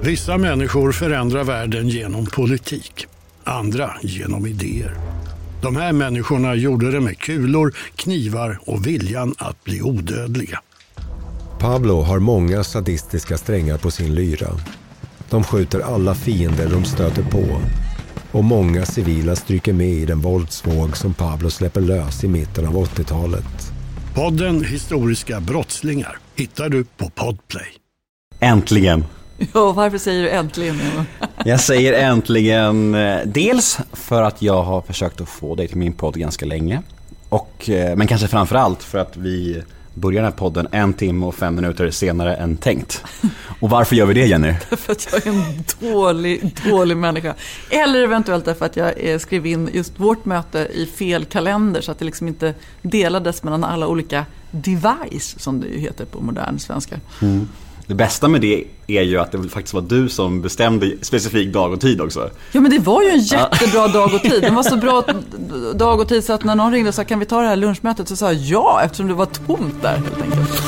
Vissa människor förändrar världen genom politik, andra genom idéer. De här människorna gjorde det med kulor, knivar och viljan att bli odödliga. Pablo har många sadistiska strängar på sin lyra. De skjuter alla fiender de stöter på. Och många civila stryker med i den våldsvåg som Pablo släpper lös i mitten av 80-talet. Podden Historiska brottslingar hittar du på Podplay. Äntligen! Ja, varför säger du äntligen? Jag säger äntligen dels för att jag har försökt att få dig till min podd ganska länge. Men kanske framförallt för att vi börjar den här podden 1 timme och 5 minuter senare än tänkt. Och varför gör vi det, Jenny? För att jag är en dålig människa. Eller eventuellt därför att jag skrev in just vårt möte i fel kalender så att det liksom inte delades mellan alla olika device, som det ju heter på modern svenska. Mm. Det bästa med det är ju att det faktiskt var du som bestämde specifik dag och tid också. Ja, men det var ju en jättebra dag och tid. Det var så bra dag och tid så att när någon ringde och sa kan vi ta det här lunchmötet, så sa jag ja, eftersom det var tomt där helt enkelt.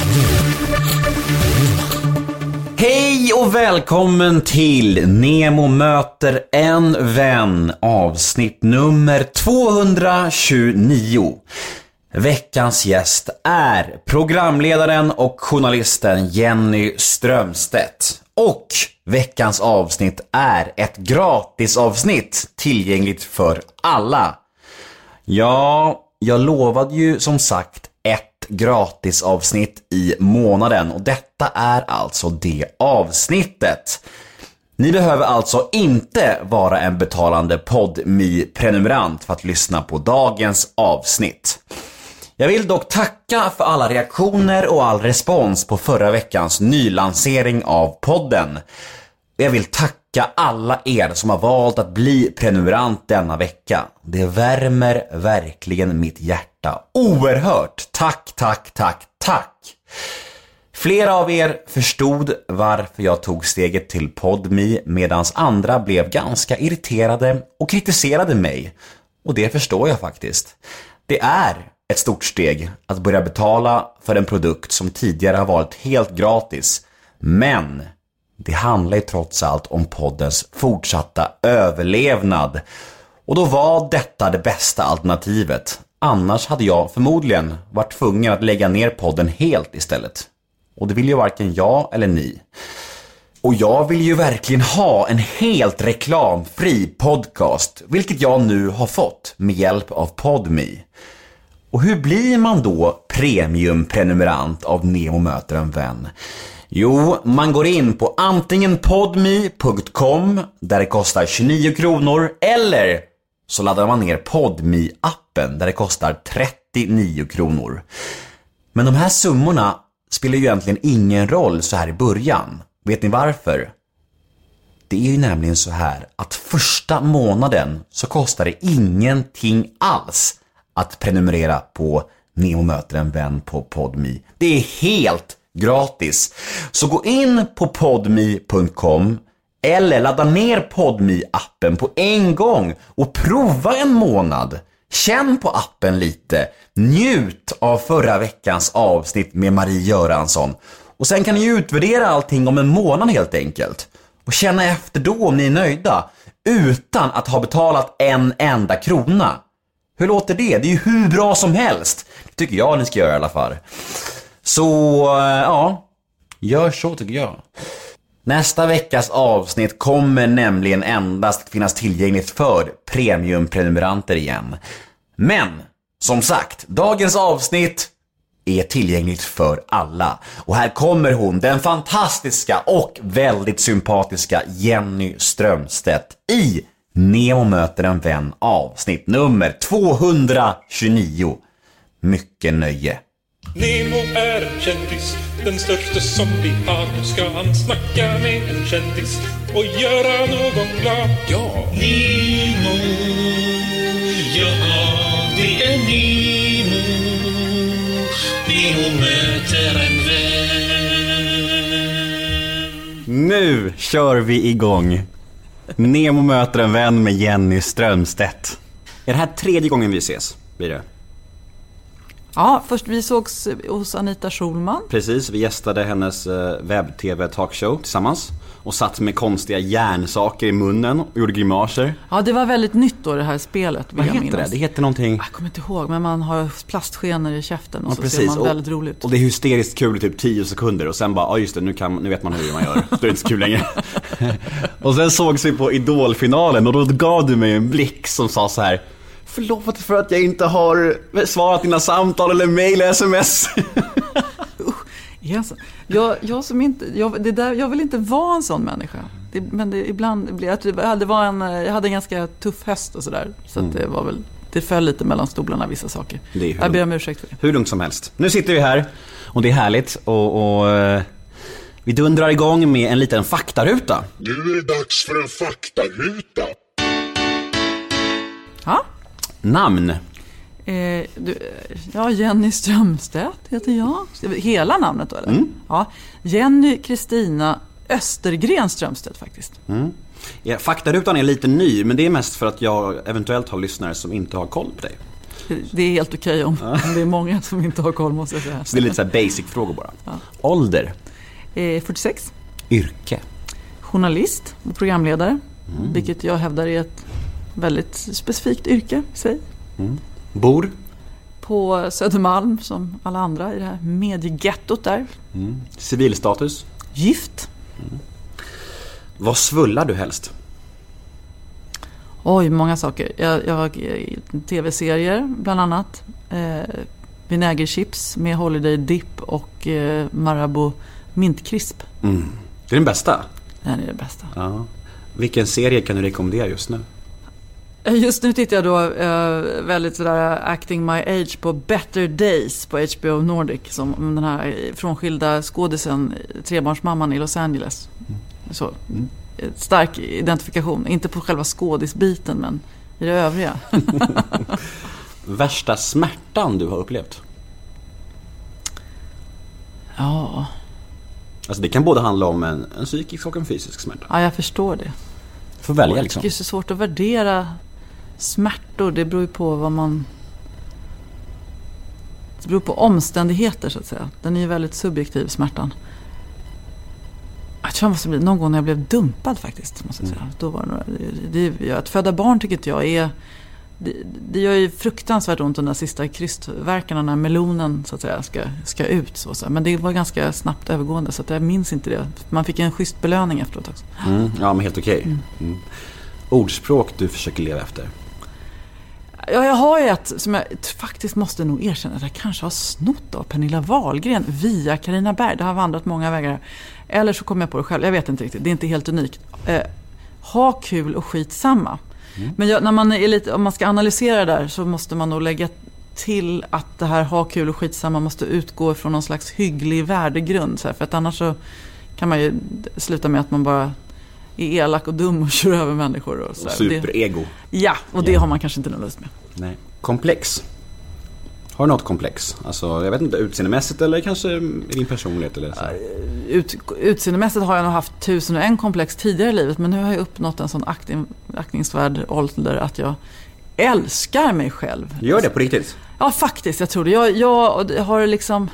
Hej och välkommen till Nemo möter en vän, avsnitt nummer 229. Veckans gäst är programledaren och journalisten Jenny Strömstedt. Och veckans avsnitt är ett gratisavsnitt tillgängligt för alla. Ja, jag lovade ju som sagt ett gratisavsnitt i månaden och detta är alltså det avsnittet. Ni behöver alltså inte vara en betalande Podme-prenumerant för att lyssna på dagens avsnitt. Jag vill dock tacka för alla reaktioner och all respons på förra veckans nylansering av podden. Jag vill tacka alla er som har valt att bli prenumerant denna vecka. Det värmer verkligen mitt hjärta oerhört. Tack. Flera av er förstod varför jag tog steget till Podme medan andra blev ganska irriterade och kritiserade mig. Och det förstår jag faktiskt. Det är ett stort steg att börja betala för en produkt som tidigare har varit helt gratis. Men det handlar ju trots allt om poddens fortsatta överlevnad. Och då var detta det bästa alternativet. Annars hade jag förmodligen varit tvungen att lägga ner podden helt istället. Och det vill ju varken jag eller ni. Och jag vill ju verkligen ha en helt reklamfri podcast, vilket jag nu har fått med hjälp av Podme. Och hur blir man då premiumprenumerant av Nemo möter en vän? Jo, man går in på antingen podme.com där det kostar 29 kronor eller så laddar man ner Podme-appen där det kostar 39 kronor. Men de här summorna spelar ju egentligen ingen roll så här i början. Vet ni varför? Det är ju nämligen så här att första månaden så kostar det ingenting alls att prenumerera på Nemo möter en vän på Podme. Det är helt gratis. Så gå in på podme.com eller ladda ner Podme-appen på en gång och prova en månad. Känn på appen lite. Njut av förra veckans avsnitt med Marie Göransson. Och sen kan ni utvärdera allting om en månad helt enkelt. Och känna efter då om ni är nöjda. Utan att ha betalat en enda krona. Hur låter det? Det är ju hur bra som helst. Det tycker jag ni ska göra i alla fall. Så ja, gör så tycker jag. Nästa veckas avsnitt kommer nämligen endast att finnas tillgängligt för premiumprenumeranter igen. Men, som sagt, dagens avsnitt är tillgängligt för alla. Och här kommer hon, den fantastiska och väldigt sympatiska Jenny Strömstedt i Nemo möter en vän avsnitt nummer 229. Mycket nöje. Nemo är en kändis, den största som vi har. Nu ska han snacka med en kändis och göra någon glad. Ja, Nemo, ja det är Nemo. Nemo möter en vän. Nu kör vi igång. Nemo möter en vän med Jenny Strömstedt. Är det här 3:e gången vi ses? Blir det? Ja, först vi sågs hos Anita Schulman. Precis, vi gästade hennes webb-tv talkshow tillsammans. och satt med konstiga järnsaker i munnen och gjorde grimaser. Ja, det var väldigt nytt då det här spelet. Vad heter det? Det heter någonting... Jag kommer inte ihåg, men man har plastskenor i käften och så precis. ser man väldigt roligt ut. Och det är hysteriskt kul i typ 10 sekunder och sen bara, ja just det, nu vet man hur man gör. Så det är inte så kul längre. Och sen sågs vi på Idol-finalen och då gav du mig en blick som sa så här: förlåt för att jag inte har svarat dina samtal eller mejl eller sms. Yes. Jag vill inte vara en sån människa. Ibland blir jag hade en ganska tuff höst och sådär. Så att det föll lite mellan stolarna vissa saker. Jag ber om ursäkt för det. Hur lugnt som helst. Nu sitter vi här och det är härligt och vi dundrar igång med en liten faktaruta. Nu är det dags för en faktaruta. Ja. Namn. Jenny Strömstedt heter jag. Hela namnet då eller? Ja, Jenny Kristina Östergren Strömstedt faktiskt. Ja, faktarutan är lite ny, men det är mest för att jag eventuellt har lyssnare som inte har koll på dig. Det är helt okej om det är många som inte har koll, måste jag säga. Så det är lite så här basic-frågor bara. Ja. Ålder? 46. Yrke? Journalist och programledare. Vilket jag hävdar är ett väldigt specifikt yrke i sig. Bor? På Södermalm som alla andra i det här mediegettot där. Civilstatus? Gift. Vad svullar du helst? Oj, många saker. Jag tv-serier bland annat. Vinägerchips med Holiday Dip och Marabou mintkrisp. Det är den bästa? Den är det bästa. Ja. Vilken serie kan du rekommendera just nu? Just nu tittar jag då väldigt sådär acting my age på Better Days på HBO Nordic, som den här frånskilda skådisen, trebarnsmamman i Los Angeles. Så stark identifikation, inte på själva skådisbiten men i det övriga. Värsta smärtan du har upplevt? Ja. Alltså det kan både handla om en psykisk och en fysisk smärta. Ja, jag förstår det. Får välja liksom. Det är så svårt att värdera smärtor. Det beror ju på vad man... Det beror på omständigheter så att säga. Den är ju väldigt subjektiv, smärtan. Jag tror det måste bli någon gång när jag blev dumpad faktiskt, måste jag säga. Då var det att föda barn tycker jag är... Det gör ju fruktansvärt ont de där sista krystverkarna när melonen så att säga ska ut så. Men det var ganska snabbt övergående så att jag minns inte det. Man fick en schysst belöning efteråt också. Ja, men helt okej. Ordspråk du försöker leva efter? Ja, jag har ju ett som jag faktiskt måste nog erkänna att jag kanske har snott av Pernilla Wahlgren via Carina Berg. Det har vandrat många vägar. Eller så kommer jag på det själv. Jag vet inte riktigt. Det är inte helt unikt. Ha kul och skit samma. Men när man är lite, om man ska analysera det där så måste man nog lägga till att det här ha kul och skitsamma måste utgå från någon slags hygglig värdegrund. Så här, för att annars så kan man ju sluta med att man bara är elak och dum och kör över människor. Och så och superego. Ja, och det har man kanske inte någon lust med. Nej. Komplex. Har du något komplex? Alltså, jag vet inte, utseendemässigt eller kanske i din personlighet eller så? Utseendemässigt har jag nog haft 1001 komplex tidigare i livet, men nu har jag uppnått en sån aktningsvärd ålder att jag älskar mig själv. Gör det på riktigt? Ja, faktiskt, jag tror det. Jag har liksom...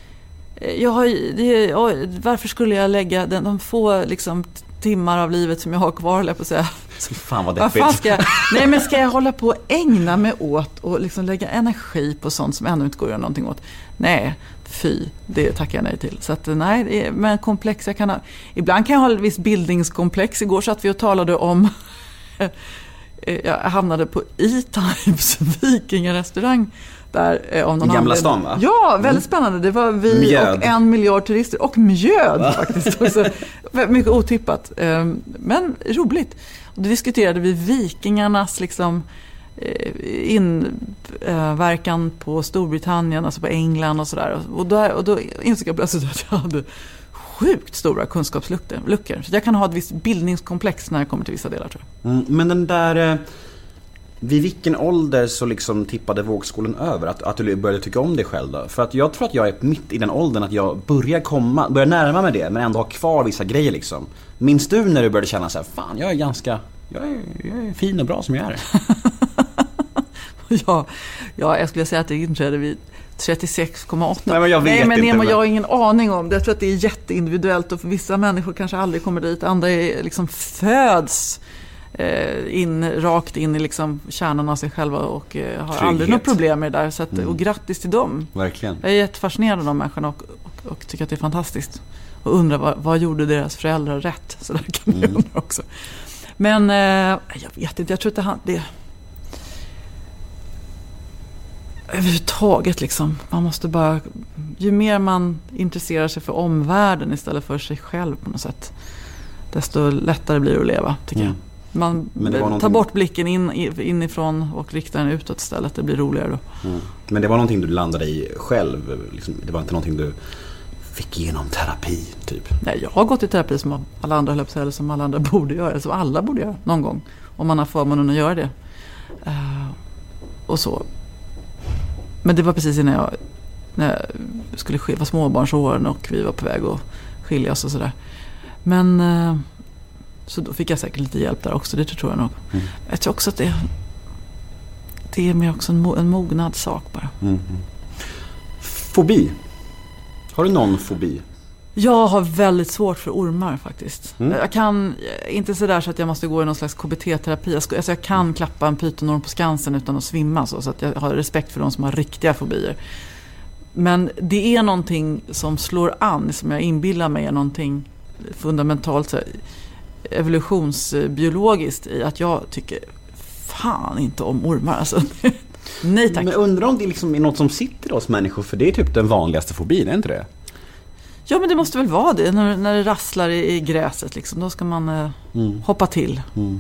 varför skulle jag lägga de få liksom timmar av livet som jag har kvar, eller på att säga. Fan vad deppigt. Ska jag hålla på och ägna mig åt och liksom lägga energi på sånt som ändå inte går att göra någonting åt? Nej, det tackar jag nej till. Så att nej, men komplex jag kan ha. Ibland kan jag ha ett visst bildningskomplex. Igår satt vi och talade om jag hamnade på E-Types vikingarestaurang där om någon Gamla stan, va? Ja, väldigt spännande. Det var vi mjöd. Och 1 miljard turister och mjöd faktiskt också. Mycket otippat, men roligt. Och då diskuterade vi vikingarnas liksom inverkan på Storbritannien, alltså på England och sådär. Och då insåg jag plötsligt att jag hade sjukt stora kunskapsluckor. Så jag kan ha ett visst bildningskomplex när jag kommer till vissa delar, tror jag. Men den där... Vid vilken ålder så liksom tippade vågskålen över att du började tycka om dig själv då? För att jag tror att jag är mitt i den åldern att jag börjar närma mig det, men ändå ha kvar vissa grejer liksom. Minns du när du började känna så här, fan, jag är fin och bra som jag är? Ja, jag skulle säga att det inträdde vid 36,8. Nej, men jag vet men inte, Nemo, men... jag har ingen aning om det. Jag tror att det är jätteindividuellt och för vissa människor kanske aldrig kommer dit. Andra är liksom föds rakt in i liksom kärnan av sig själva och har aldrig något problem med det där. Så att, och grattis till dem. Verkligen. Jag är jättefascinerad av de människorna och tycker att det är fantastiskt. Och undrar vad gjorde deras föräldrar rätt? Så där kan man undra också. Men jag vet inte, jag tror att det överhuvudtaget liksom, man måste bara, ju mer man intresserar sig för omvärlden istället för sig själv på något sätt, desto lättare blir det att leva, tycker jag. Man tar bort blicken inifrån och riktar den utåt istället, det blir roligare då. Men det var någonting du landade i själv, liksom, det var inte någonting du fick igenom terapi typ? Nej, jag har gått i terapi som alla andra höll på, eller som alla andra borde göra, eller som alla borde göra någon gång, om man har förmånen att göra det. Och så. Men det var precis när jag skulle vara småbarnsåren och vi var på väg att skiljas och sådär. Men så då fick jag säkert lite hjälp där också, det tror jag nog. Jag tror också att det är mer också en mognad sak bara. Fobi. Har du någon fobi? Jag har väldigt svårt för ormar faktiskt. Jag kan inte sådär så att jag måste gå i någon slags KBT-terapi. Jag kan klappa en pytonorm på Skansen utan att svimma så att jag har respekt för de som har riktiga fobier. Men det är någonting som slår an, som jag inbillar mig är någonting fundamentalt så evolutionsbiologiskt i att jag tycker fan inte om ormar alltså. Nej tack. Men undrar om det liksom är något som sitter hos människor, för det är typ den vanligaste fobin, är inte det? Ja, men det måste väl vara det. När det rasslar i gräset liksom, då ska man hoppa till.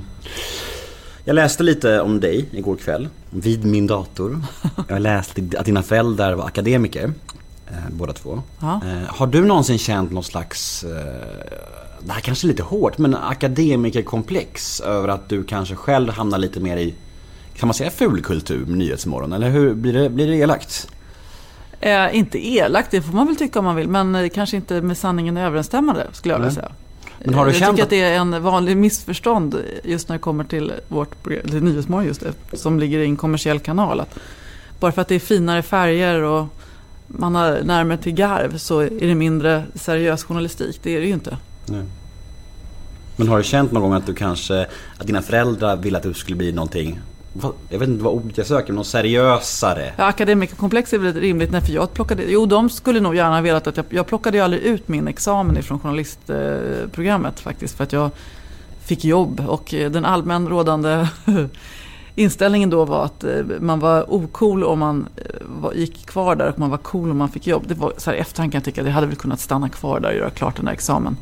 Jag läste lite om dig igår kväll vid min dator. Jag läste att dina föräldrar var akademiker, båda två. Ja. Har du någonsin känt någon slags, det här kanske är lite hårt, men akademikerkomplex över att du kanske själv hamnar lite mer i, kan man säga, fulkultur med Nyhetsmorgon? Eller hur blir det elakt? Inte elakt, det får man väl tycka om man vill, men kanske inte med sanningen överensstämmande, skulle jag vilja säga. Men har du jag känt tycker att det är en vanlig missförstånd just när det kommer till vårt Nyhetsmorgon, just det, som ligger i en kommersiell kanal. Att bara för att det är finare färger och man har närmare till garv så är det mindre seriös journalistik. Det är det ju inte. Nej. Men har du känt någon gång att du kanske, att dina föräldrar ville att du skulle bli någonting, jag vet inte vad ordet jag söker, men något seriösare? Ja, akademikerkomplex är väl rimligt. Nej, för jag plockade, de skulle nog gärna velat att jag plockade ju aldrig ut min examen ifrån journalistprogrammet faktiskt, för att jag fick jobb, och den allmän rådande inställningen då var att man var ocool om man gick kvar där, och man var cool om man fick jobb. Det var så här efterhand kan jag tycka att jag hade väl kunnat stanna kvar där och göra klart den där examen.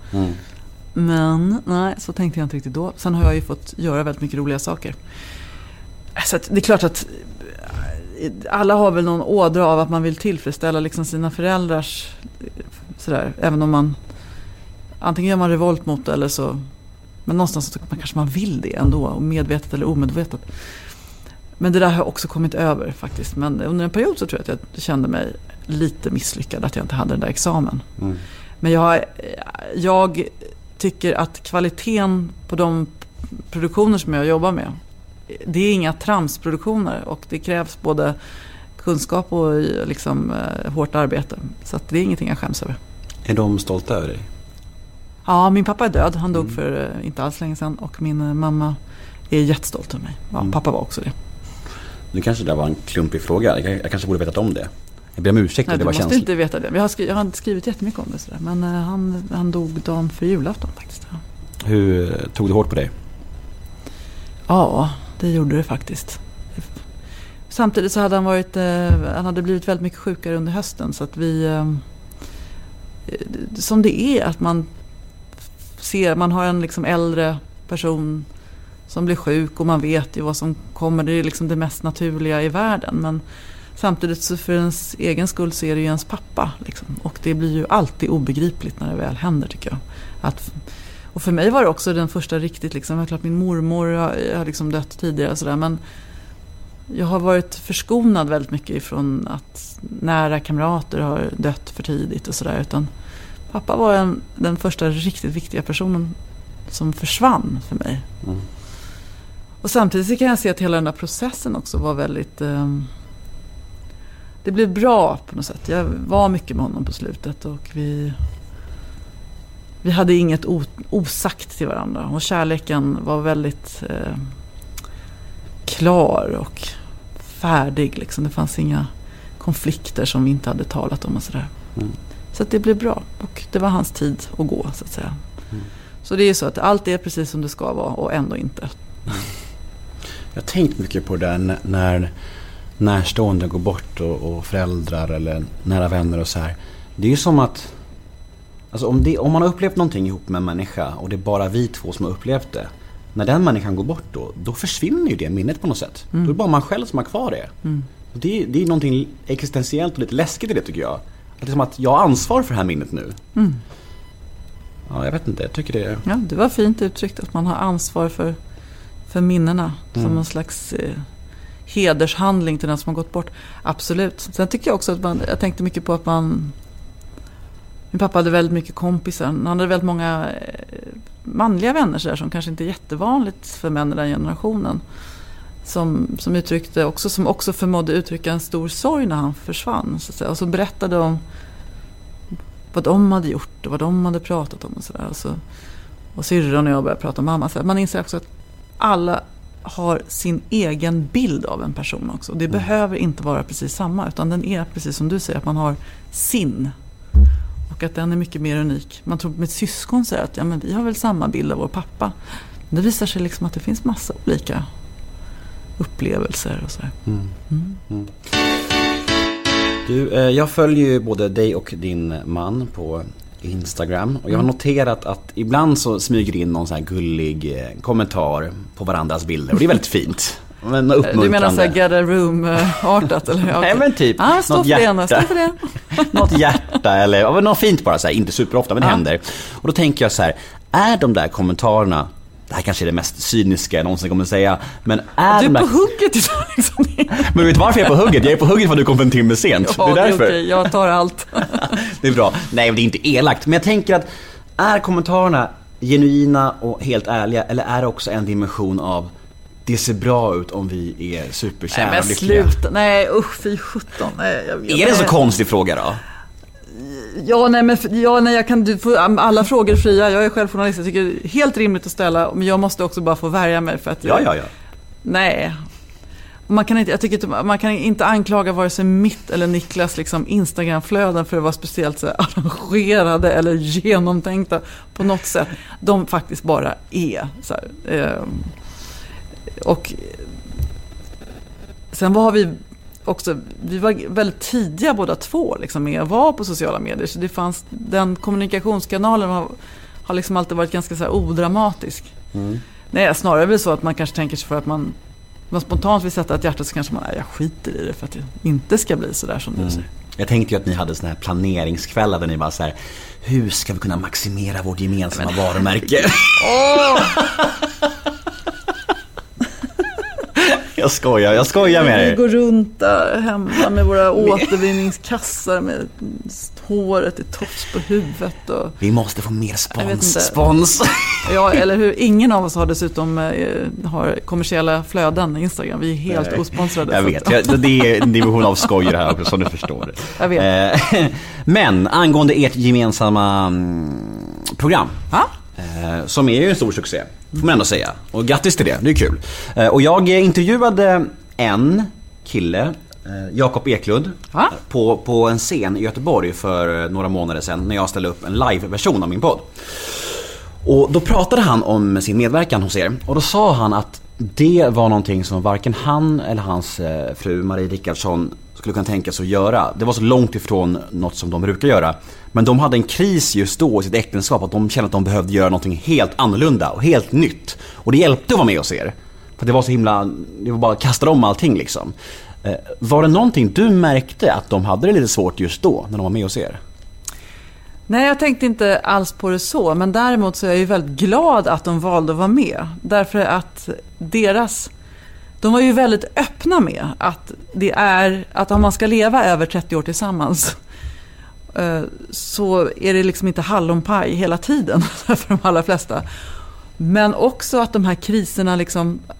Men nej, så tänkte jag inte riktigt då. Sen har jag ju fått göra väldigt mycket roliga saker. Så att det är klart att alla har väl någon ådra av att man vill tillfredsställa liksom sina föräldrars sådär, även om man antingen gör man revolt mot det eller så, men någonstans så kanske man vill det ändå, medvetet eller omedvetet. Men det där har jag också kommit över faktiskt, men under en period så tror jag att jag kände mig lite misslyckad att jag inte hade den där examen. Men jag tycker att kvaliteten på de produktioner som jag jobbar med, det är inga tramsproduktioner, och det krävs både kunskap och liksom hårt arbete. Så att det är ingenting jag skäms över. Är de stolta över dig? Ja, min pappa är död. Han dog för inte alls länge sedan, och min mamma är jättestolt över mig. Ja, pappa var också det. Nu kanske det var en klumpig fråga. Jag kanske borde vetat om det. Jag ber om ursäkt. Nej, det var du måste inte veta det. Jag har skrivit jättemycket om det sådär. Men han dog dagen för julafton faktiskt. Ja. Hur tog det hårt på dig? Ja, det gjorde det faktiskt. Samtidigt så hade han hade blivit väldigt mycket sjukare under hösten, så att som det är att man har en liksom äldre person som blir sjuk, och man vet ju vad som kommer. Det är liksom det mest naturliga i världen, men samtidigt så för ens egen skull så är det ju ens pappa liksom. Och det blir ju alltid obegripligt när det väl händer, tycker jag. Och för mig var det också den första riktigt liksom, jag klart min mormor har liksom dött tidigare sådär, men jag har varit förskonad väldigt mycket ifrån att nära kamrater har dött för tidigt och sådär, utan pappa var den första riktigt viktiga personen som försvann för mig. Och samtidigt så kan jag se att hela den där processen också var väldigt det blev bra på något sätt. Jag var mycket med honom på slutet och vi hade inget osagt till varandra. Och kärleken var väldigt klar och färdig. Liksom. Det fanns inga konflikter som vi inte hade talat om och sådär. Så att det blev bra. Och det var hans tid att gå, så att säga. Så det är så att allt är precis som det ska vara och ändå inte. Jag har tänkt mycket på det när närstående går bort och föräldrar eller nära vänner och så här. Det är ju som att alltså om man har upplevt någonting ihop med en människa och det är bara vi två som har upplevt det. När den människan går bort då försvinner ju det minnet på något sätt. Då är det bara man själv som har kvar det. Det är någonting existentiellt och lite läskigt i det, tycker jag. Att det är som att jag har ansvar för det här minnet nu. Ja, jag vet inte, jag tycker det. Ja, det var fint uttryckt att man har ansvar för minnena som en slags hedershandling till den som har gått bort. Absolut. Sen tycker jag också att jag tänkte mycket på att min pappa hade väldigt mycket kompisar. Han hade väldigt många manliga vänner så där, som kanske inte är jättevanligt för män i den generationen. Som uttryckte också, som också förmådde uttrycka en stor sorg när han försvann. Så att säga. Och så berättade de vad de hade gjort och vad de hade pratat om och sådär. Och syrran och jag började prata om mamma. Så man inser också att alla har sin egen bild av en person också. Det behöver inte vara precis samma, utan den är precis som du säger, att man har sin. Och att den är mycket mer unik. Man tror med syskon säger att men vi har väl samma bild av vår pappa. Men det visar sig liksom att det finns massa olika upplevelser och så här. Du, jag följer ju både dig och din man på Instagram och jag har noterat att ibland så smyger in någon så här gullig kommentar på varandras bilder och det är väldigt fint. Men du menar så här get a room-artat eller? Nej, men typ något hjärta. Något hjärta eller något fint bara så här, inte superofta men det händer. Och då tänker jag så här, är de där kommentarerna, det här kanske är det mest cyniska jag någonsin kommer att säga, men är du är de på hugget liksom. Men vet du varför jag är på hugget? Jag är på hugget för att du kom för en timme sent. Ja, det är därför. Okej. Jag tar allt. Det är bra. Nej, det är inte elakt, men jag tänker att är kommentarerna genuina och helt ärliga, eller är det också en dimension av det ser bra ut om vi är superkära? Nej, men sluta. Nej, fy 17. Nej, jag vet. Är det en så konstig fråga då? Jag kan, du får alla frågor fria. Jag är själv journalist. Jag tycker det är helt rimligt att ställa, men jag måste också bara få värja mig för att Ja. Nej. Man kan inte anklaga vare sig mitt eller Niklas liksom Instagramflöden för att vara speciellt så arrangerade eller genomtänkta på något sätt. De faktiskt bara är så här, och sen var vi var väldigt tidiga båda två liksom, med att vara på sociala medier, så det fanns, den kommunikationskanalen har liksom alltid varit ganska så här odramatisk. Nej, snarare väl så att man kanske tänker sig för att man spontant vill sätta ett hjärta, så kanske man jag skiter i det för att det inte ska bli så där som du säger. Jag tänkte ju att ni hade såna här planeringskvällar där ni bara så här, hur ska vi kunna maximera vårt gemensamma varumärke? Jag skojar med dig. Vi går runt där hemma med våra återvinningskassar med håret i tofs på huvudet. Och vi måste få mer spons. Ja, eller hur? Ingen av oss har dessutom har kommersiella flöden i Instagram. Vi är helt osponsrade. Jag vet, det är en division av skoj det här också, som du förstår. Jag vet. Men angående ert gemensamma program, som är ju en stor succé, får man ändå säga. Och grattis till det, det är kul. Och jag intervjuade en kille, Jakob Eklund, på en scen i Göteborg för några månader sedan när jag ställde upp en live-version av min podd. Och då pratade han om sin medverkan hos er. Och då sa han att det var någonting som varken han eller hans fru Marie Rickardsson skulle kunna tänka sig att göra. Det var så långt ifrån något som de brukar göra. Men de hade en kris just då i sitt äktenskap, att de kände att de behövde göra någonting helt annorlunda och helt nytt. Och det hjälpte att vara med hos er. För det var så himla, det var bara att kasta om allting liksom. Var det någonting du märkte att de hade det lite svårt just då när de var med hos er? Nej, jag tänkte inte alls på det så. Men däremot så är jag ju väldigt glad att de valde att vara med. Därför att de var ju väldigt öppna med att det är att om man ska leva över 30 år tillsammans, så är det liksom inte hallonpaj hela tiden för de allra flesta. Men också att de här kriserna liksom,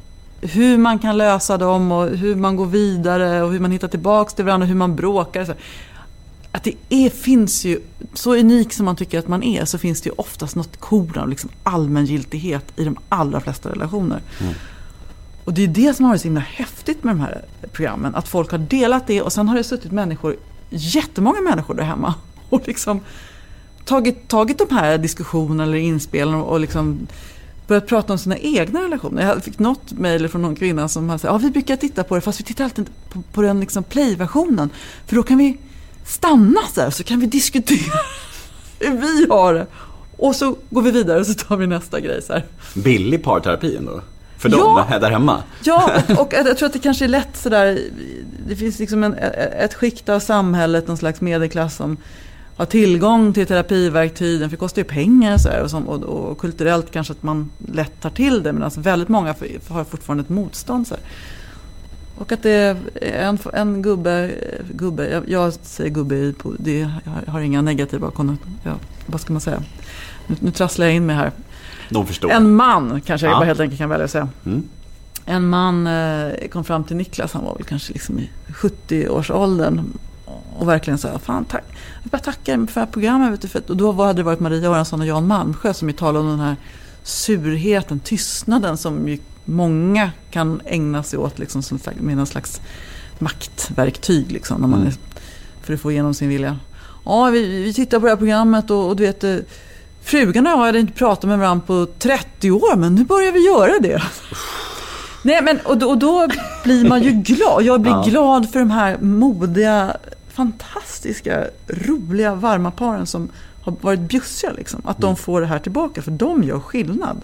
hur man kan lösa dem och hur man går vidare och hur man hittar tillbaks till varandra, hur man bråkar. Så att finns ju, så unik som man tycker att man är, så finns det ju oftast något korn av liksom allmängiltighet i de allra flesta relationer. Och det är det som har varit så himla häftigt med de här programmen, att folk har delat det och sen har det suttit jättemånga människor där hemma och liksom tagit de här diskussionerna eller inspelen och liksom börjat prata om sina egna relationer. Jag fick något mejl från någon kvinna som hade sagt, vi brukar titta på det, fast vi tittar alltid på den liksom play-versionen, för då kan vi stanna så kan vi diskutera hur vi har det. Och så går vi vidare och så tar vi nästa grej så här. Billig parterapi ändå. För dem där hemma. Ja, och jag tror att det kanske är lätt sådär. Det finns liksom ett skikt av samhället, någon slags medelklass som har tillgång till terapiverktyg. För det kostar ju pengar och kulturellt kanske att man lätt tar till det. Men alltså väldigt många har fortfarande ett motstånd så här. Och att det är en gubbe, jag säger gubbe på det, jag har inga negativa vad ska man säga? Nu trasslar jag in mig här. De förstår. En man kanske jag bara helt enkelt kan välja att säga. En man kom fram till Niklas, han var väl kanske liksom i 70-årsåldern och verkligen sa, fan tack, jag bara tackar för programmet, och då hade det varit Maria Göransson och Jan Malmsjö som ju talade om den här surheten, tystnaden som ju många kan ägna sig åt liksom, med någon slags maktverktyg liksom, när man är, för att få igenom sin vilja. Ja, vi tittar på det här programmet och du vet, frugan och jag hade inte pratat med varandra på 30 år, men nu börjar vi göra det. Nej, men och då blir man ju glad. Jag blir glad för de här modiga, fantastiska, roliga, varma paren som har varit bjussiga liksom, att de får det här tillbaka, för de gör skillnad.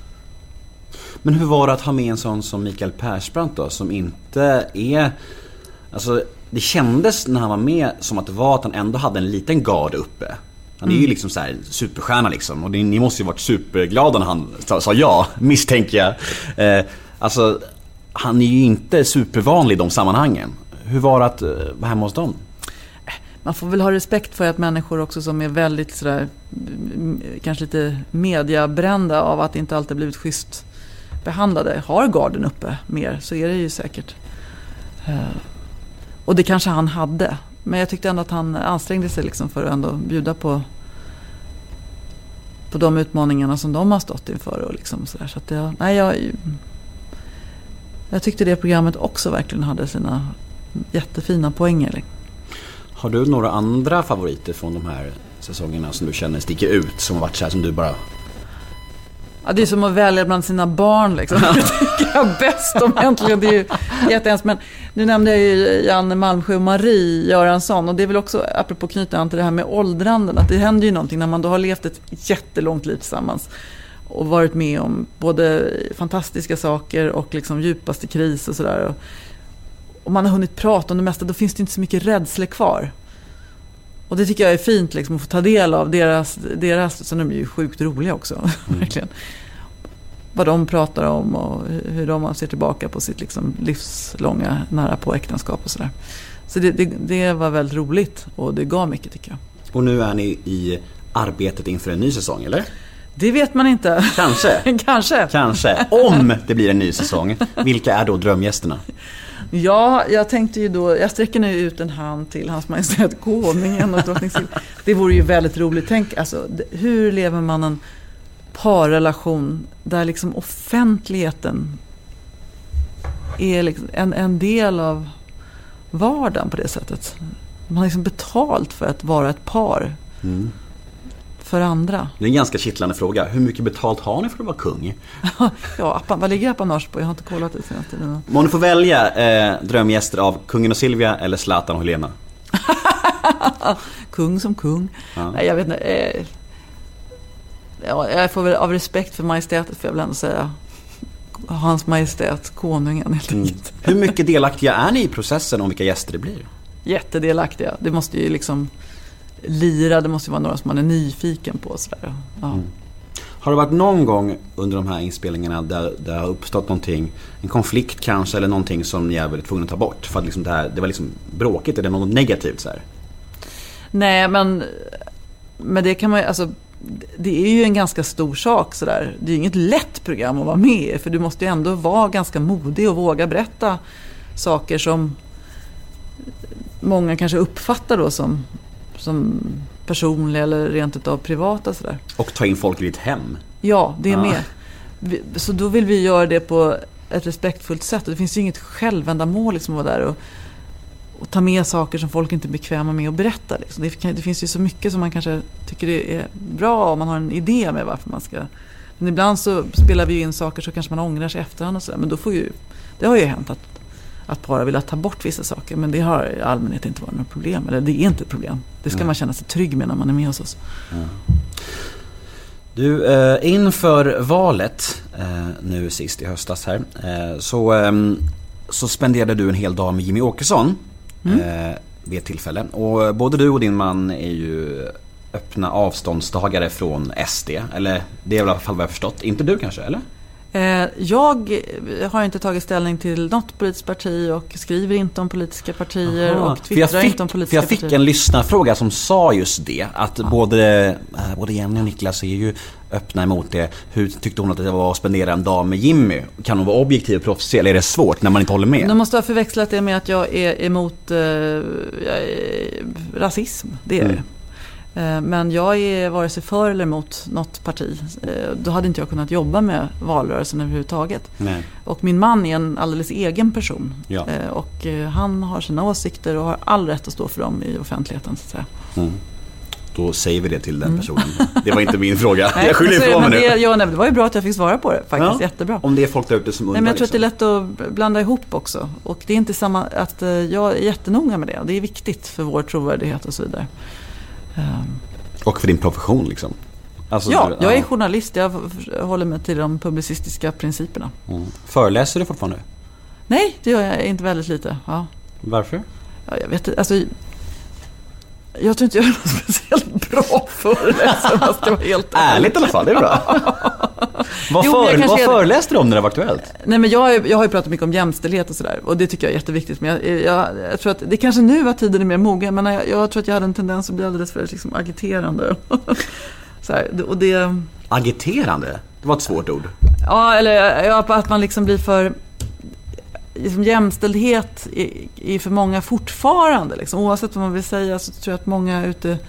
Men hur var det att ha med en sån som Mikael Persbrandt då, som inte är, alltså det kändes när han var med som att det var att han ändå hade en liten gard uppe. Han är ju liksom så här superstjärna liksom, och ni måste ju varit superglada när han sa ja, misstänker jag. Alltså han är ju inte supervanlig i de sammanhangen. Hur var det att vara hemma hos dem? Man får väl ha respekt för att människor också som är väldigt sådär, kanske lite mediabrända av att inte alltid blivit schysst behandlade, har garden uppe mer, så är det ju säkert. Och det kanske han hade, men jag tyckte ändå att han ansträngde sig liksom för att ändå bjuda på de utmaningarna som de har stått inför och liksom sådär. Så att jag tyckte det programmet också verkligen hade sina jättefina poänger. Har du några andra favoriter från de här säsongerna som du känner sticker ut, som har varit så här som du bara... Ja, det är som att välja bland sina barn liksom. Det tycker jag bäst om egentligen. Det är ju jättehemskt. Men nu nämnde jag ju Janne Malmsjö och Marie Göransson. Och det är väl också, apropå knyta an till det här med åldranden, att det händer ju någonting när man då har levt ett jättelångt liv tillsammans och varit med om både fantastiska saker och liksom djupaste kris och sådär. Och man har hunnit prata om det mesta, då finns det inte så mycket rädsla kvar. Och det tycker jag är fint liksom, att få ta del av deras så de är ju sjukt roliga också, verkligen. Vad de pratar om och hur de ser tillbaka på sitt liksom livslånga nära på äktenskap och sådär. Så det var väldigt roligt och det gav mycket, tycker jag. Och nu är ni i arbetet inför en ny säsong, eller? Det vet man inte. Kanske. Kanske. Om det blir en ny säsong, vilka är då drömgästerna? Ja, jag tänkte ju då, jag sträcker nu ut en hand till Hans Majestät Konungen och drottning Silvia. Det vore ju väldigt roligt. Tänk, alltså, hur lever man en parrelation där liksom offentligheten är liksom en del av vardagen på det sättet. Man har liksom betalt för att vara ett par för andra. Det är en ganska kittlande fråga. Hur mycket betalt har ni för att vara kung? Ja, vad ligger apanage på? Jag har inte kollat det senaste tiden. Må ni få välja drömgäster av kungen och Silvia eller Zlatan och Helena? Kung som kung. Ja. Nej, jag vet inte. Jag får väl av respekt för majestätet, för jag vill ändå säga Hans Majestät Konungen helt enkelt. Hur mycket delaktiga är ni i processen om vilka gäster det blir? Jättedelaktiga. Det måste ju liksom lira, det måste ju vara några som man är nyfiken på sådär. Ja. Har det varit någon gång under de här inspelningarna där det har uppstått någonting, en konflikt kanske, eller någonting som ni är väldigt tvungna att ta bort för att liksom det var liksom bråkigt, eller något negativt så här? Nej, men det kan man ju, alltså det är ju en ganska stor sak sådär. Det är ju inget lätt program att vara med i, för du måste ju ändå vara ganska modig och våga berätta saker som många kanske uppfattar då som personliga eller rent utav privata sådär. Och ta in folk i ditt hem. Ja, det är med. Så då vill vi göra det på ett respektfullt sätt. Det finns ju inget självändamål liksom att vara där och ta med saker som folk inte är bekväma med att berätta. Liksom. Det finns ju så mycket som man kanske tycker det är bra om man har en idé med varför man ska. Men ibland så spelar vi ju in saker så kanske man ångrar sig efterhand och sådär. Men då det har ju hänt att bara vilja ta bort vissa saker. Men det har i allmänhet inte varit något problem. Eller det är inte ett problem. Det ska man känna sig trygg med när man är med hos oss. Du, inför valet nu sist i höstas här så spenderade du en hel dag med Jimmy Åkesson vid ett tillfälle. Och både du och din man är ju öppna avståndstagare från SD. Eller det är väl i alla fall vad jag förstått. Inte du kanske, eller? Jag har inte tagit ställning till något politiskt parti och skriver inte om politiska partier och twittrar inte om politiska partier. För jag fick en lyssnarfråga som sa just det, att både Jenny och Niklas är ju öppna emot det. Hur tyckte hon att det var att spendera en dag med Jimmy? Kan hon vara objektiv och proffsig, eller är det svårt när man inte håller med? De måste ha förväxlat det med att jag är emot rasism, det är det. Men jag är vare sig för eller emot något parti. Då hade inte jag kunnat jobba med valrörelsen överhuvudtaget. Nej. Och min man är en alldeles egen person. Ja. Och han har sina åsikter och har all rätt att stå för dem i offentligheten, så att säga. Då säger vi det till den personen. Det var inte min fråga. Jag skyller ifrån mig nu. Det var ju bra att jag fick svara på det. Faktiskt jättebra. Om det är folk där ute som undrar. Men jag tror att det är lätt att blanda ihop också. Och det är inte samma att jag är jättenoga med det. Det är viktigt för vår trovärdighet och så vidare. Och för din profession liksom. Alltså, jag är journalist. Jag håller mig till de publicistiska principerna. Föreläser du fortfarande? Nej, det gör jag inte, väldigt lite. Ja. Varför? Ja, jag vet inte. Alltså, jag tror inte jag är någon speciellt bra föreläsare. Måste vara helt ärligt i alla fall, det är bra. Vad föreläste du om när det var aktuellt? Nej, men jag har ju pratat mycket om jämställdhet och sådär. Och det tycker jag är jätteviktigt. Men jag tror att det kanske nu att tiden är mer mogen. Men jag tror att jag hade en tendens att bli alldeles för liksom, agiterande. Så här, och det... Agiterande? Det var ett svårt ord. Ja, eller att man liksom blir för... Liksom, jämställdhet är för många fortfarande. Liksom. Oavsett vad man vill säga så tror jag att många ute...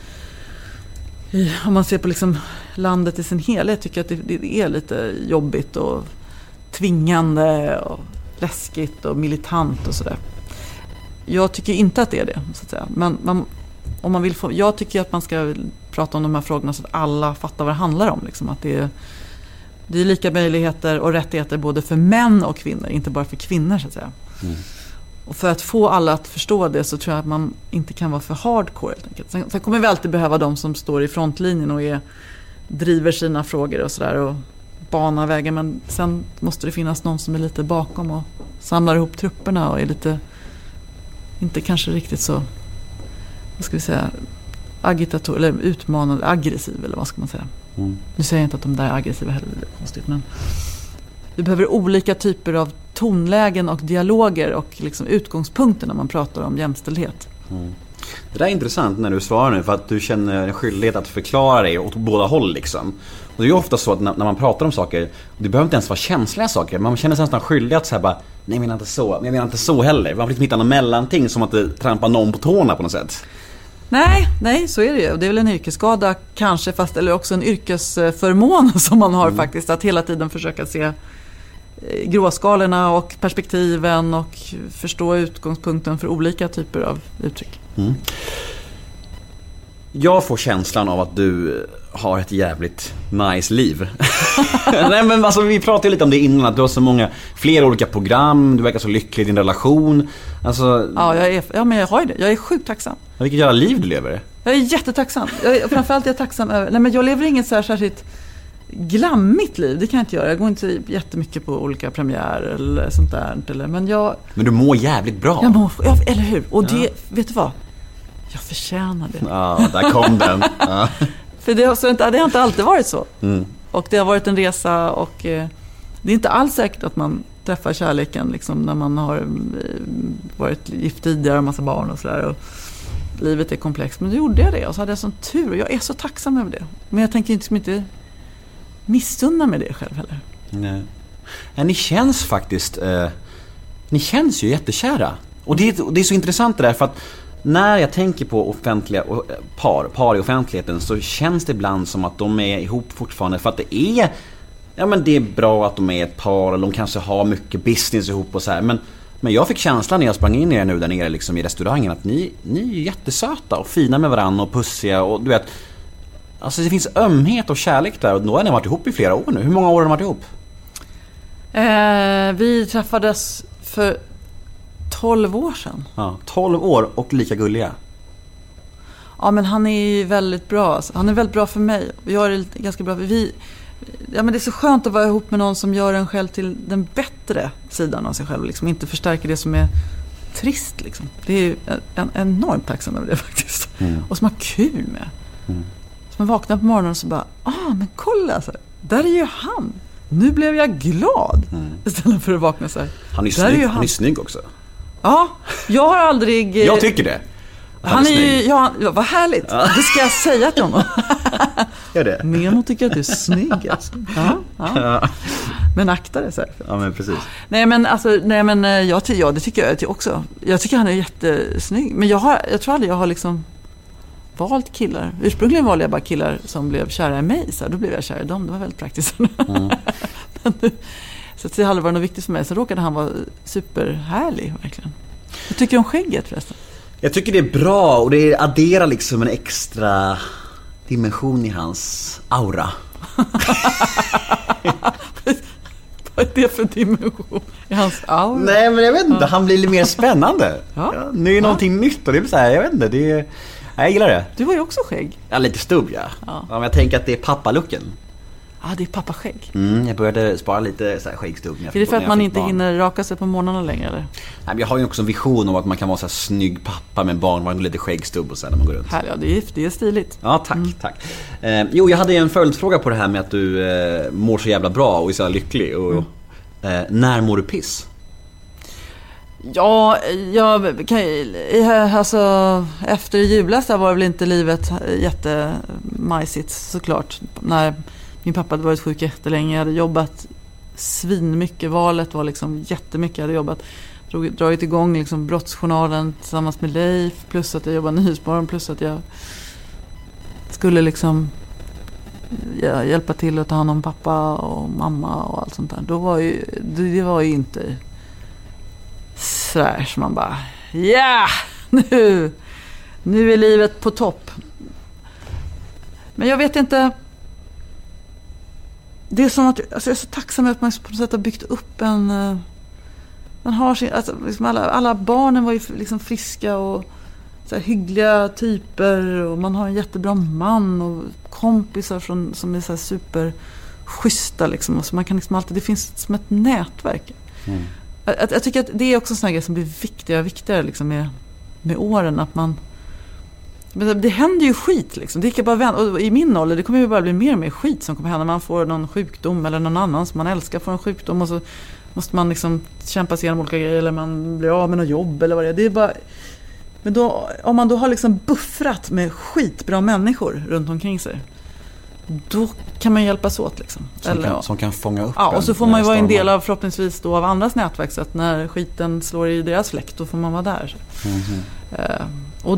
Om man ser på liksom landet i sin helhet tycker jag att det är lite jobbigt och tvingande och läskigt och militant och sådär. Jag tycker inte att det är det, så att säga. Men om man vill jag tycker att man ska prata om de här frågorna så att alla fattar vad det handlar om. Liksom. Att det är lika möjligheter och rättigheter både för män och kvinnor, inte bara för kvinnor, så att säga. Och för att få alla att förstå det så tror jag att man inte kan vara för hardcore, helt enkelt. Sen kommer vi alltid behöva de som står i frontlinjen och driver sina frågor och sådär och banar vägen. Men sen måste det finnas någon som är lite bakom och samlar ihop trupperna och är lite, inte kanske riktigt så, vad ska vi säga, agitator eller utmanande, aggressiv, eller vad ska man säga. Nu säger jag inte att de där är aggressiva heller, det är konstigt, men vi behöver olika typer av tonlägen och dialoger och liksom utgångspunkter när man pratar om jämställdhet. Det där är intressant när du svarar nu, för att du känner en skyldighet att förklara dig åt båda håll liksom. Och det är ju ofta så att när man pratar om saker, det behöver inte ens vara känsliga saker, man känner sig nästan skyldig att säga bara, nej jag menar inte så, men jag menar inte så heller. Man vill liksom hitta någon mellanting, som att det trampar någon på tårna på något sätt. Nej, så är det ju. Det är väl en yrkesskada kanske, fast eller också en yrkesförmån som man har faktiskt, att hela tiden försöka se gråskalorna och perspektiven och förstå utgångspunkten för olika typer av uttryck. Jag får känslan av att du har ett jävligt nice liv. Nej, men alltså, vi pratade ju lite om det innan, att du har så många fler olika program, du verkar så lycklig i din relation. Alltså... Ja, men jag har ju det. Jag är sjukt tacksam. Vilket jävla liv du lever. Jag är jättetacksam. Framförallt är jag tacksam över... Nej, men jag lever inget så här särskilt glammigt liv. Det kan jag inte göra. Jag går inte jättemycket på olika premiärer eller sånt där. Men du mår jävligt bra. Eller hur? Och det, vet du vad? Jag förtjänar det. Ja, där kom den. Ja. För det har inte alltid varit så. Och det har varit en resa, och det är inte alls säkert att man träffar kärleken liksom, när man har varit gift tidigare och massa barn och sådär. livet är komplext. Men då gjorde jag det och så hade jag sån tur och jag är så tacksam över det. Men jag tänker inte missunna med det själv heller. Nej. Ja, ni känns faktiskt ni känns ju jättekära. Och det är så intressant det där, för att när jag tänker på offentliga par i offentligheten så känns det ibland som att de är ihop fortfarande för att det är bra att de är ett par och de kanske har mycket business ihop och så här, men jag fick känslan när jag sprang in i er nu där nere liksom i restaurangen att ni är jättesöta och fina med varandra och pussiga och du vet, alltså det finns ömhet och kärlek där och då har ni varit ihop i flera år nu. Hur många år har ni varit ihop? Vi träffades för 12 år sedan. Ja, 12 år och lika gulliga. Ja, men han är ju väldigt bra. Han är väldigt bra för mig. Jag är ganska bra för men det är så skönt att vara ihop med någon som gör en själv till den bättre sidan av sig själv. Liksom inte förstärker det som är trist. Liksom. Det är en enormt tacksam över det faktiskt. Och som har kul med. Så man vaknar på morgonen och så bara, men kolla så här, där är ju han. Nu blev jag glad. Istället för att vakna så här. Han är snygg också. Ja, jag har aldrig... Jag tycker det. Han är ju... Ja, vad härligt. Ja. Det ska jag säga till honom. Gör det. Nemo tycker att du är snygg. Alltså. Ja. Men akta det så här. Ja, men precis. Det tycker jag också. Jag tycker han är jättesnygg. Men jag tror aldrig jag har liksom valt killar. Ursprungligen valde jag bara killar som blev kära i mig. Så då blev jag kär i dem. Det var väldigt praktiskt. Så det hade varit något viktigt för mig. Så råkade han vara superhärlig, verkligen. Jag tycker om skägget förresten. Jag tycker det är bra och det adderar liksom en extra dimension i hans aura. Vad är det för dimension i hans aura? Nej, men jag vet inte. Han blir lite mer spännande. Ja, nu är någonting nytt och det är så här, jag vet inte. Jag gillar det. Du var ju också skägg. Ja, lite stubb, ja. Men jag tänker att det är pappalucken. Ja, det är pappaskägg. Jag började spara lite så här skäggstubb. Är det för att man inte hinner raka sig på morgonen längre, eller? Nej, men jag har ju också en vision om att man kan vara så här snygg pappa med barn och lite skäggstubb och så här när man går runt. Ja, det är stiligt. Ja, tack. Jag hade en följdfråga på det här med att du mår så jävla bra och är så jävla lycklig. Och, när mår du piss? Ja, alltså efter julas där var väl inte livet jättemajsigt såklart. När min pappa hade varit sjuk jättelänge, jag hade jobbat svinmycket, valet var liksom jättemycket, jag hade jobbat, dragit igång liksom brottsjournalen tillsammans med Leif, plus att jag jobbade Nyhetsmorgon, plus att jag skulle liksom hjälpa till att ta hand om pappa och mamma och allt sånt där. Det var ju inte sådär som man bara, nu är livet på topp. Men jag vet inte, det är som att alltså jag är så tacksam att man på något sätt har byggt upp man har sin, alltså liksom alla barnen var ju liksom friska och så här hyggliga typer och man har en jättebra man och kompisar som är så här super schyssta liksom, och så man kan liksom alltid, det finns som ett nätverk. Jag tycker att det är också en sån här grej som blir viktigare liksom med åren, att man, det händer ju skit liksom. Det kan bara vända, och i min ålder det kommer ju bara bli mer och mer skit som kommer hända. Man får någon sjukdom eller någon annan som man älskar får en sjukdom och så måste man liksom kämpa sig igenom olika grejer, eller man blir av med något jobb eller vad det är. Det är bara, men då, om man då har liksom buffrat med skitbra människor runt omkring sig, då kan man hjälpas åt liksom. Som kan fånga upp. Ja, och så får man ju vara en del av, förhoppningsvis då, av andras nätverk, så att när skiten slår i deras fläkt, då får man vara där. Och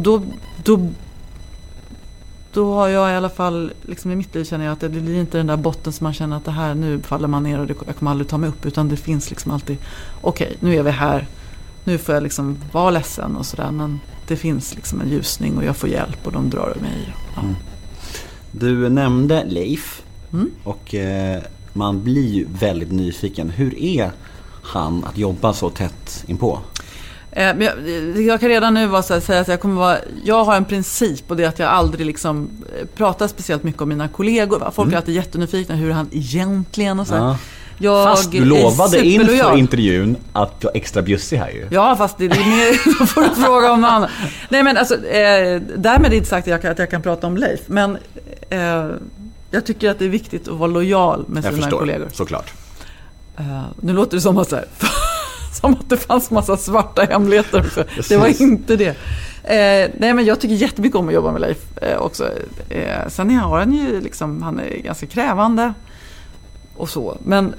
då har jag i alla fall liksom i mitt liv, känner jag att det blir inte den där botten som man känner att det här, nu faller man ner och jag kommer aldrig ta mig upp, utan det finns liksom alltid, okej, nu är vi här, nu får jag liksom vara ledsen och sådär, men det finns liksom en ljusning och jag får hjälp och de drar mig. Ja. Du nämnde Leif och man blir ju väldigt nyfiken. Hur är han att jobba så tätt inpå? Jag kan redan nu säga att jag har en princip, och det är att jag aldrig liksom pratar speciellt mycket om mina kollegor. Folk är alltid jättenyfikna hur han egentligen och så. Ja. Fast du lovade inför intervjun att du är extra bjussig här ju. Ja, fast det är mer, då får du fråga om något annat. Nej, men alltså, därmed är det inte sagt att jag kan prata om Leif, men jag tycker att det är viktigt att vara lojal med sina kollegor. Såklart. Nu låter det som att det fanns massa svarta hemligheter också. Det var inte det. Nej, men jag tycker jättemycket om att jobba med Leif också. Sen har han ju liksom, han är ganska krävande och så. Men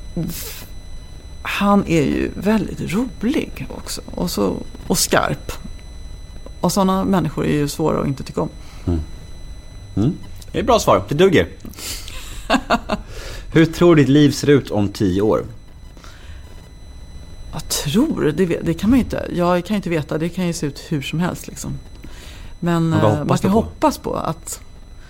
han är ju väldigt rolig också. Och skarp. Och sådana människor är ju svåra att inte tycka om. Det är ett bra svar, det duger. Hur tror ditt liv ser ut om 10 år? Jag tror, det kan man ju inte. Jag kan ju inte veta, det kan ju se ut hur som helst liksom. Men man kan hoppas på att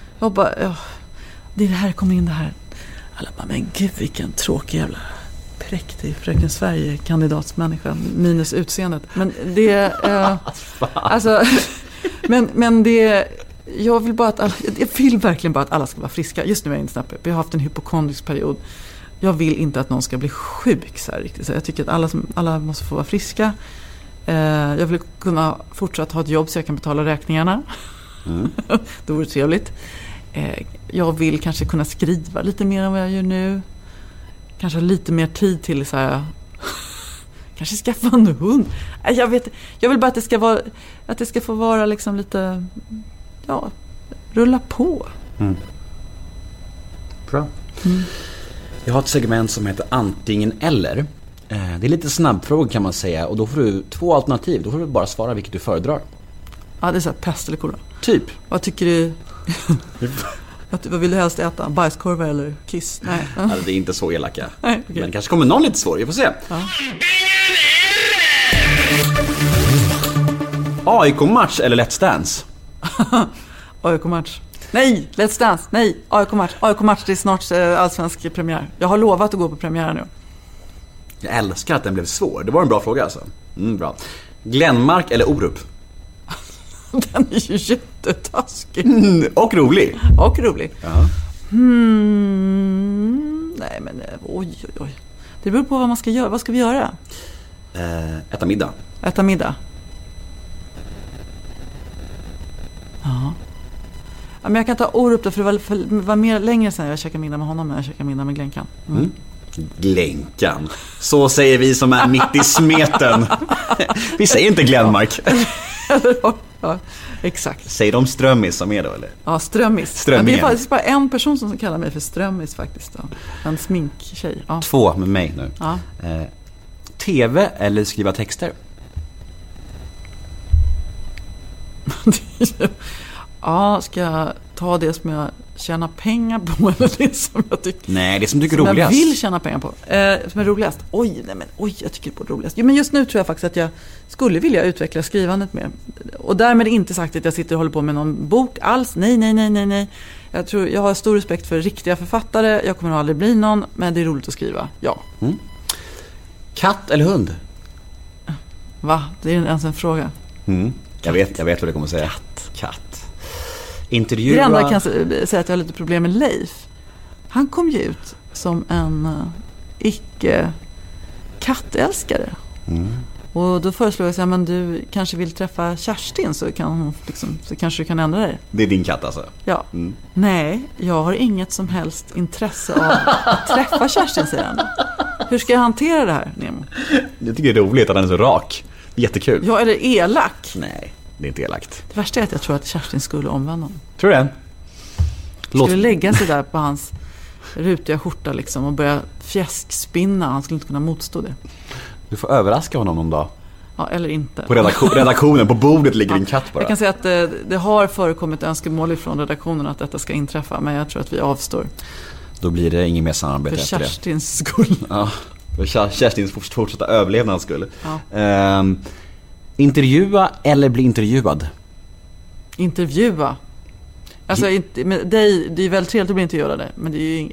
det här kommer in det här. Alla bara, men gud vilken tråkig jävla präktig Fröken Sverige-kandidatsmänniska minus utseendet. Men det alltså men det jag vill verkligen bara att alla ska vara friska. Just nu är jag inte snabb. Vi har haft en hypokondrisk period. Jag vill inte att någon ska bli sjuk så här riktigt. Så jag tycker att alla måste få vara friska. Jag vill kunna fortsätta ha ett jobb så jag kan betala räkningarna. Det vore trevligt. Jag vill kanske kunna skriva lite mer än vad jag gör nu. Kanske ha lite mer tid till så här. Kanske skaffa en hund. Jag vill bara att det ska få vara liksom lite rulla på. Bra. Jag har ett segment som heter antingen eller. Det är lite snabbfrågor kan man säga. Och då får du 2 alternativ. Då får du bara svara vilket du föredrar. Ja, det är så här pest eller kolera. Typ. Vad tycker du? Vad vill du helst äta? Bajskorvar eller kiss? Nej. Alltså, det är inte så elaka. Nej, okay. Men kanske kommer någon lite svår. Vi får se. Ja. AIK-match eller Let's Dance? AIK-match. Nej, Let's Dance. Nej, AIK-match. AIK-match, det är snart allsvensk premiär. Jag har lovat att gå på premiär nu. Jag älskar att den blev svår. Det var en bra fråga alltså. Bra. Glenmark eller Orup? Den är ju jättetaskig. Och rolig. Och rolig. Ja. Nej, men oj. Det beror på vad man ska göra. Vad ska vi göra? Äta middag. Äta middag. Ja. Men jag kan ta Orup då, för det var mer längre sedan jag käkade middag med honom än jag käkade middag med Glenkan. Glenkan. Så säger vi som är mitt i smeten. Vi säger inte Glenmark. Ja, exakt. Säger de Strömmis som är då, eller? Ja, Strömmis. Men det är faktiskt bara en person som kallar mig för Strömmis faktiskt då. En sminktjej. Ja. 2 med mig nu. Ja. TV eller skriva texter? Ja, ska jag ta det som jag tjänar pengar på eller det som jag tycker? Nej, det som du tycker som roligast. Jag vill tjäna pengar på. Som är roligast. Oj, jag tycker på roligast. Jo, men just nu tror jag faktiskt att jag skulle vilja utveckla skrivandet mer. Och därmed inte sagt att jag sitter och håller på med någon bok alls. Nej. Jag har stor respekt för riktiga författare. Jag kommer aldrig bli någon, men det är roligt att skriva. Ja. Katt eller hund? Va? Det är ens en fråga. Jag vet vad du kommer att säga. Katt. Intervjua... Det enda jag kan säga att jag har lite problem med Leif. Han kom ju ut som en icke-kattälskare. Och då föreslår jag så här, men du kanske vill träffa Kerstin så kanske du kan ändra dig. Det är din katt alltså? Ja. Nej, jag har inget som helst intresse av att träffa Kerstin, säger han. Hur ska jag hantera det här, Nemo? Jag tycker det är roligt att han är så rak. Jättekul. Ja, eller elak. Nej, det är inte elakt. Det värsta är att jag tror att Kerstin skulle omvända honom. Tror du det? Skulle lägga sig där på hans rutiga skjorta liksom och börja fjäskspinna. Han skulle inte kunna motstå det. Du får överraska honom någon dag. Ja, eller inte. På redaktionen, på bordet ligger en katt bara. Jag kan säga att det har förekommit önskemål från redaktionen att detta ska inträffa, men jag tror att vi avstår. Då blir det ingen mer samarbete för efter det. För Kerstins skull. Ja, för Kerstins fortsatta överlevnads skull. Ja. Intervjua eller bli intervjuad? Intervjua. Alltså, med dig, det är väldigt trevligt att bli intervjuad, men det är ju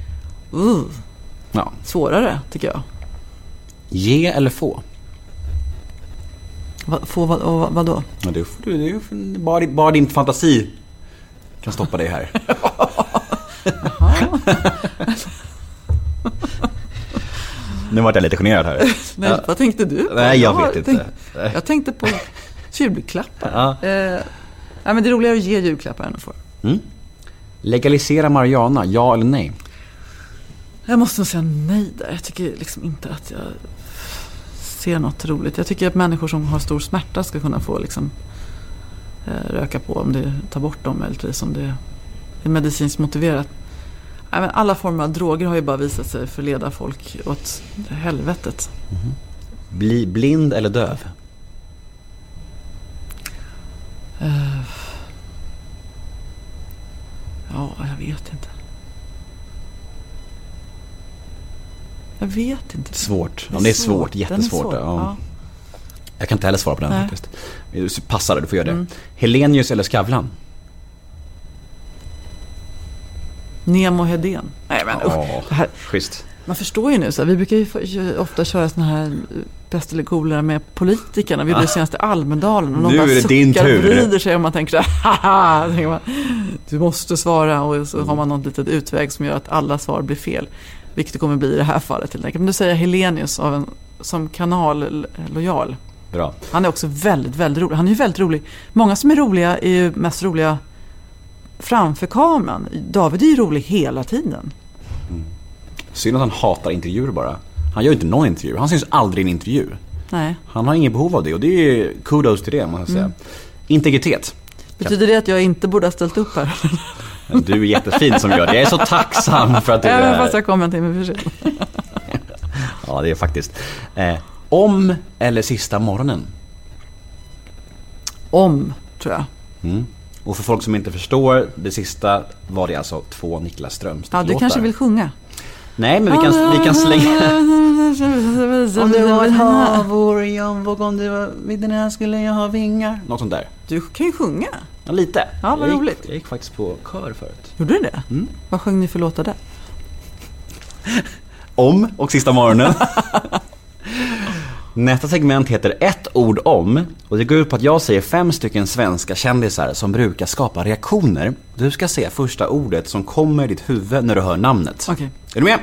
svårare, tycker jag. Ge eller få? Vad då? Ja, det är bara din fantasi kan stoppa dig här. Nu var jag lite generad här. Nej, vad tänkte du på? Nej, jag vet inte. Jag tänkte på julklappar. Men det är roligare att ge julklappar än att få. Legalisera marijuana, ja eller nej? Jag måste nog säga nej där. Jag tycker liksom inte att jag ser något roligt. Jag tycker att människor som har stor smärta ska kunna få liksom röka på om det tar bort dem eller som det är medicinskt motiverat. Men alla former av droger har ju bara visat sig förleda folk åt helvetet. Bli blind eller döv? Ja, jag vet inte. Svårt. Om det är svårt, jättesvårt. Ja. Jag kan inte heller svara på den faktiskt. Passar det, du får göra det. Helenius eller Skavlan? Nemo Hedén. Nej, men det här, schysst. man förstår ju nu så här, vi brukar ju ofta köra såna här pest eller kolera med politikerna. Vi gjorde det senaste Almedalen och någon nu bara är det din suckar och tur. vrider sig och man tänker så här, haha, tänker man, du måste svara, och så har man något litet utväg som gör att alla svar blir fel. Vilket det kommer bli i det här fallet helt enkelt. Men du säger Helenius som kanallojal. Bra. Han är också väldigt, väldigt rolig. Han är ju väldigt rolig. Många som är roliga är ju mest roliga framför kameran. David är ju rolig hela tiden. Synd att han hatar intervjuer bara. Han gör ju inte någon intervju. Han syns aldrig i en intervju. Nej. Han har ingen behov av det, och det är ju kudos till det, man ska säga. Integritet. Betyder det att jag inte borde ha ställt upp här? Du är jättefin som gör det. Jag är så tacksam för att du är Även här. fast jag kommer en timme för sent. Ja, det är faktiskt. Om eller sista morgonen? Om, tror jag. Och för folk som inte förstår, det sista var det alltså 2 Niklas Strömstedt-låtar. Ja, du kanske vill sjunga. Nej, men vi kan slänga. Om det var ett havor i omvåg, om det var vid här skulle jag ha vingar. Något sånt där. Du kan ju sjunga. Ja, lite. Ja, vad roligt. Jag gick faktiskt på kör förut. Gjorde du det? Vad sjöng ni för låtar där? Om och sista morgonen. Nästa segment heter ett ord om, och det går ut på att jag säger 5 stycken svenska kändisar som brukar skapa reaktioner. Du ska säga första ordet som kommer i ditt huvud när du hör namnet. Okej. Är du med?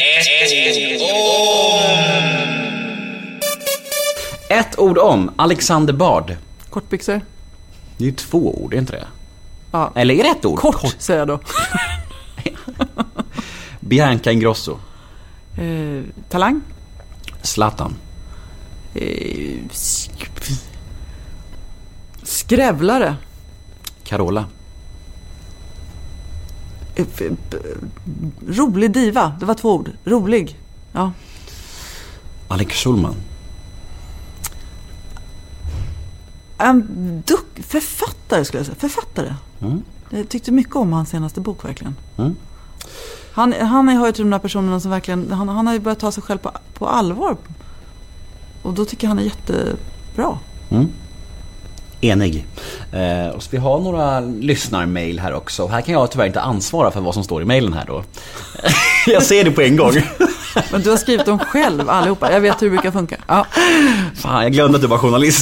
Ett ord om Alexander Bard. Kortbyxor. Det är ju 2 ord, är inte det? Ja. Eller är det ett ord? Kort. Säger jag då. Bianca Ingrosso. Talang. Zlatan. Skrävlare. Carola. Rolig diva. Det var 2 ord. Rolig. Ja. Alex Schulman. En författare skulle jag säga. Författare. Jag tyckte mycket om hans senaste bok verkligen. Han har ju till de där personerna som verkligen, han har ju börjat ta sig själv på allvar. Och då tycker jag han är jättebra. Enig. Och så vi har några lyssnarmail här också. Här kan jag tyvärr inte ansvara för vad som står i mailen här då. Jag ser det på en gång. Men du har skrivit dem själv allihopa. Jag vet hur det brukar funka. Ja. Fan, jag glömde att du var journalist.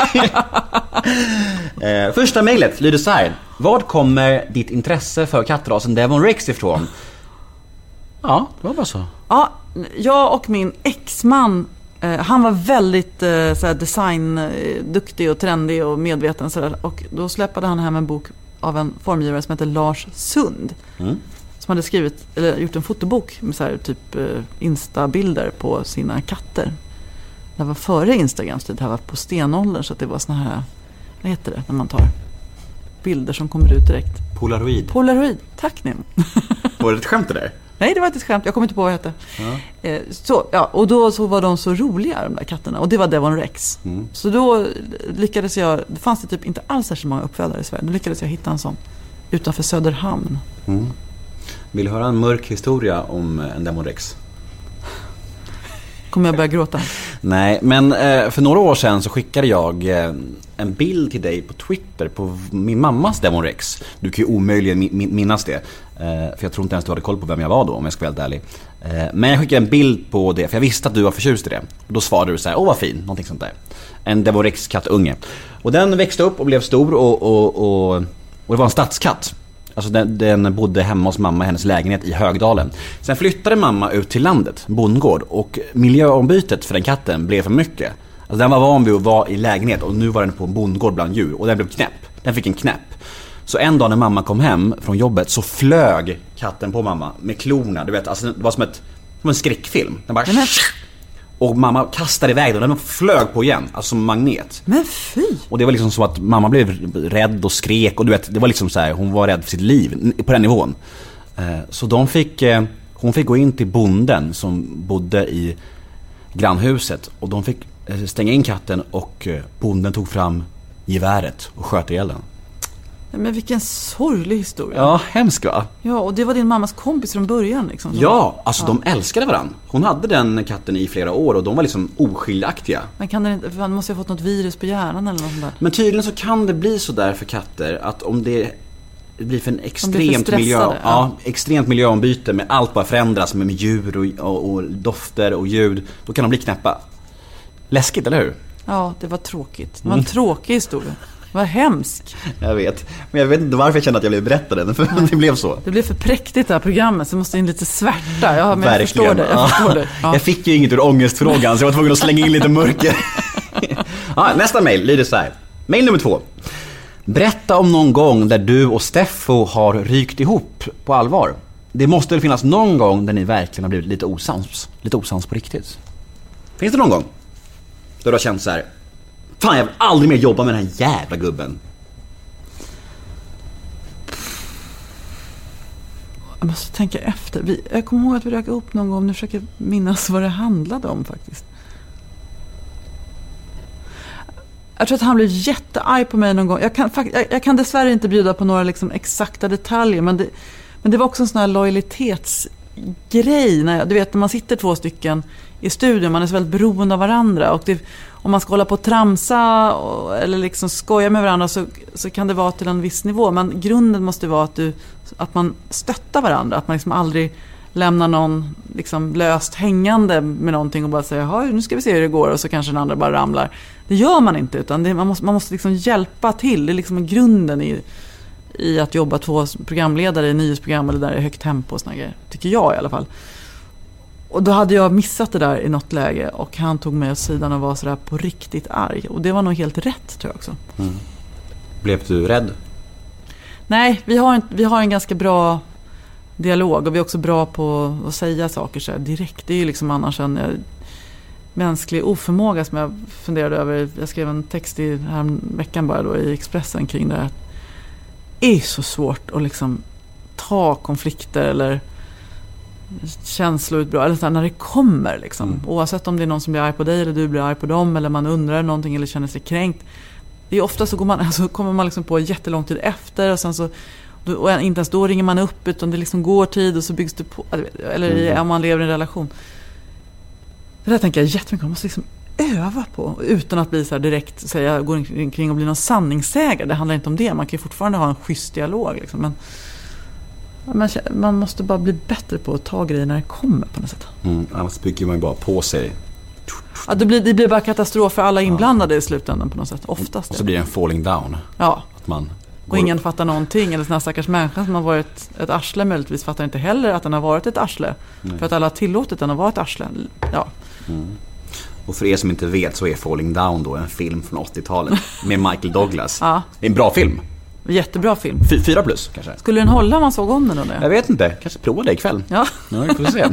Första mejlet lyder så här: vad kommer ditt intresse för kattrasen Devon Rex ifrån? Ja, det var bara så. Ja, jag och min exman, han var väldigt såhär designduktig och trendig och medveten sådär. Och då släppade han hem en bok av en formgivare som heter Lars Sund. Som hade skrivit, eller gjort en fotobok med så här, typ Insta-bilder på sina katter. Det var före Instagrams tid, det här var på stenåldern, så att det var såna här, vad heter det när man tar bilder som kommer ut direkt? Polaroid, tack Nemo. Var det ett skämt det där? Nej, det var inte ett skämt, jag kommer inte på vad det hette. Och då så var de så roliga, de där katterna, och det var Devon Rex. Så då lyckades jag, det fanns det typ inte alls så många uppfödare i Sverige, då lyckades jag hitta en sån utanför Söderhamn. Vill du höra en mörk historia om en Devon Rex? Kommer jag börja gråta? Nej, men för några år sedan så skickade jag en bild till dig på Twitter på min mammas Devon Rex. Du kan ju omöjligen minnas det, för jag tror inte ens du hade koll på vem jag var då, om jag ska vara helt ärlig. Men jag skickade en bild på det, för jag visste att du var förtjust i det. Och då svarade du så här: åh vad fin, någonting sånt där. En Devon Rex kattunge. Och den växte upp och blev stor och det var en stadskatt. Alltså den bodde hemma hos mamma i hennes lägenhet i Högdalen. Sen flyttade mamma ut till landet, bondgård, och miljöombytet för den katten blev för mycket. Alltså den var van vid att vara i lägenhet, och nu var den på en bondgård bland djur, och den blev knäpp. Den fick en knäpp. Så en dag när mamma kom hem från jobbet så flög katten på mamma med klorna, du vet, alltså det var som en skräckfilm. Den bara... Och mamma kastade iväg den och den flög på igen, alltså som magnet. Men fy! Och det var liksom så att mamma blev rädd och skrek. Och du vet, det var liksom så här, hon var rädd för sitt liv på den nivån. Så hon fick gå in till bonden som bodde i grannhuset. Och de fick stänga in katten. Och bonden tog fram geväret och sköt ihjäl den. Men vilken sorglig historia. Ja, hemskt va? Ja, och det var din mammas kompis från början liksom. Ja, alltså de älskade varandra. Hon hade den katten i flera år och de var liksom oskiljaktiga. Men kan det inte, för han måste ju ha fått något virus på hjärnan eller något sånt där. Men tydligen så kan det bli så där för katter att om det blir för en extremt miljöombyte med allt bara förändras med djur och dofter och ljud, då kan de bli knäppa. Läskigt, eller hur? Ja, det var tråkigt. Det var en tråkig historia. Vad hemskt. Jag vet. Men jag vet inte varför jag kände att jag blev berättad den. För det blev så. Det blev för präktigt det här programmet. Så måste in lite svärta. Ja, men verkligen. Jag förstår det. Ja. Jag fick ju inget ur ångestfrågan. Så jag var tvungen att slänga in lite mörker. Nästa mejl lyder så här. Mejl nummer 2. Berätta om någon gång där du och Steffo har rykt ihop på allvar. Det måste väl finnas någon gång där ni verkligen har blivit lite osams. Lite osams på riktigt. Finns det någon gång då du har känt så här: fan, jag vill aldrig mer jobba med den här jävla gubben? Jag måste tänka efter. Jag kommer ihåg att vi rök upp någon gång. Nu försöker jag minnas vad det handlade om faktiskt. Jag tror att han blev jättearg på mig någon gång. Jag kan dessvärre inte bjuda på några liksom exakta detaljer. Men det var också en sån här lojalitetsgrej. Du vet, när man sitter 2 stycken i studion. Man är så väldigt beroende av varandra. Och om man ska hålla på och tramsa eller liksom skoja med varandra så kan det vara till en viss nivå. Men grunden måste vara att man stöttar varandra. Att man liksom aldrig lämnar någon liksom löst hängande med någonting och bara säger, nu ska vi se hur det går, och så kanske den andra bara ramlar. Det gör man inte, utan man måste liksom hjälpa till. Det är liksom grunden i att jobba 2 programledare i nyhetsprogram eller där det är högt tempo och såna grejer. Tycker jag i alla fall. Och då hade jag missat det där i något läge och han tog mig åt sidan och var sådär på riktigt arg. Och det var nog helt rätt, tror jag också. Mm. Blev du rädd? Nej, vi har en ganska bra dialog och vi är också bra på att säga saker så här direkt. Det är ju liksom annars en mänsklig oförmåga som jag funderade över. Jag skrev en text i här veckan bara då i Expressen kring det här. Det är så svårt att liksom ta konflikter eller känslor eller så här, när det kommer liksom. Oavsett om det är någon som blir arg på dig eller du blir arg på dem eller man undrar någonting eller känner sig kränkt. Det är ofta så kommer man liksom på jättelång tid efter och sen så och inte ens då ringer man upp, utan det liksom går tid och så byggs det på, eller om man lever i en relation. Det där tänker jag jättemycket, man måste liksom öva på utan att bli så här direkt gå kring och bli någon sanningssägare. Det handlar inte om det, man kan ju fortfarande ha en schysst dialog liksom. Men man måste bara bli bättre på att ta grejer när det kommer på något sätt. Annars bygger man ju bara på sig. Ja, det blir bara katastrof för alla inblandade i slutändan på något sätt, oftast. Och så blir det en falling down. Ja. Att man och ingen fattar någonting, eller sån här stackars människa som har varit ett arsle möjligtvis fattar inte heller att den har varit ett arsle. För att alla har tillåtit den att vara ett arsle. Ja. Och för er som inte vet så är Falling Down då en film från 80-talet med Michael Douglas. Ja. Det är en bra film. Jättebra film. 4+ kanske. Skulle den hålla om man såg om den då? Jag vet inte, kanske prova det ikväll. Ja. Vi får se.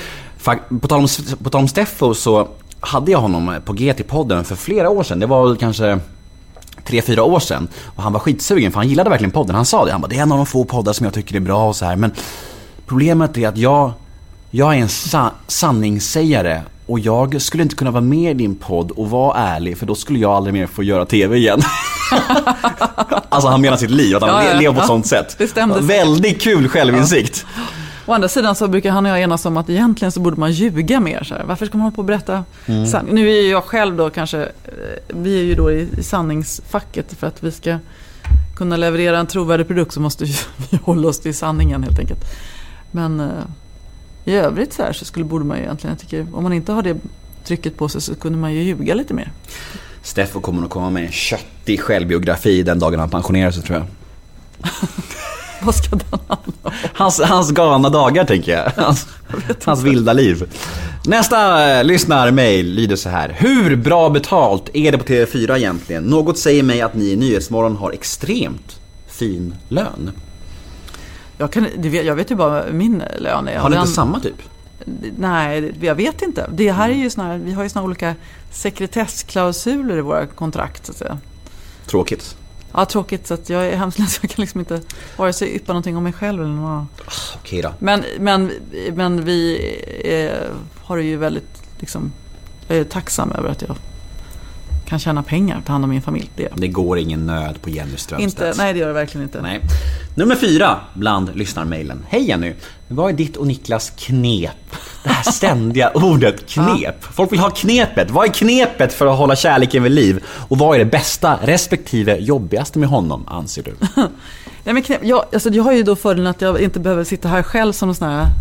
På tal om Steffo så hade jag honom på GT-podden för flera år sedan. Det var väl kanske 3-4 år sedan. Och han var skitsugen för han gillade verkligen podden. Han sa det, han bara, det är en av de få poddar som jag tycker är bra och så här. Men problemet är att jag är en sanningssägare. Och jag skulle inte kunna vara med i din podd och vara ärlig, för då skulle jag aldrig mer få göra tv igen. Alltså han menar sitt liv, att han lever på ett sånt sätt. Det stämde. Väldigt kul självinsikt. Ja. Å andra sidan så brukar han och jag enas om att egentligen så borde man ljuga mer. Så här. Varför ska man hålla på att berätta sanning? Nu är jag själv då kanske, vi är ju då i sanningsfacket, för att vi ska kunna leverera en trovärdig produkt så måste vi hålla oss till sanningen helt enkelt. Men i övrigt så här så borde man ju egentligen, jag tycker, om man inte har det trycket på sig så kunde man ju ljuga lite mer. Steffo kommer att komma med en köttig självbiografi den dagen han pensionerar sig, tror jag. Vad ska den handla om? Hans galna dagar, tänker jag. Hans vilda liv. Nästa lyssnarmail lyder så här. Hur bra betalt är det på TV4 egentligen? Något säger mig att ni i Nyhetsmorgon har extremt fin lön. Jag vet ju bara min lön är. Har ni inte samma typ? Nej, jag vet inte. Det här är ju vi har ju såna olika sekretessklausuler i våra kontrakt så att säga. Tråkigt. Ja, tråkigt, så att jag är hemskt ledsen. Jag kan liksom inte vare sig yppa någonting om mig själv eller något. Okej då. Men vi har det ju väldigt liksom, jag är tacksam över att jag kan tjäna pengar på hand om min familj. Det går ingen nöd på Jenny Strömstedt. Nej, det gör det verkligen inte. Nej. Nummer 4 bland lyssnarmailen. Hej Jenny, vad är ditt och Niklas knep? Det här ständiga ordet knep. Folk vill ha knepet. Vad är knepet för att hålla kärleken vid liv? Och vad är det bästa respektive jobbigaste med honom, anser du? Nej, men knep, jag har ju då fördelen att jag inte behöver sitta här själv som någon sån här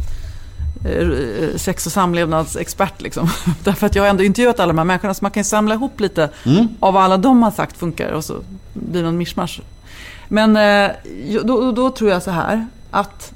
sex- och samlevnadsexpert liksom. Därför att jag har ändå intervjuat alla de här människorna, så man kan samla ihop lite av vad alla de har sagt funkar och så blir det en mischmasch. Men då tror jag så här att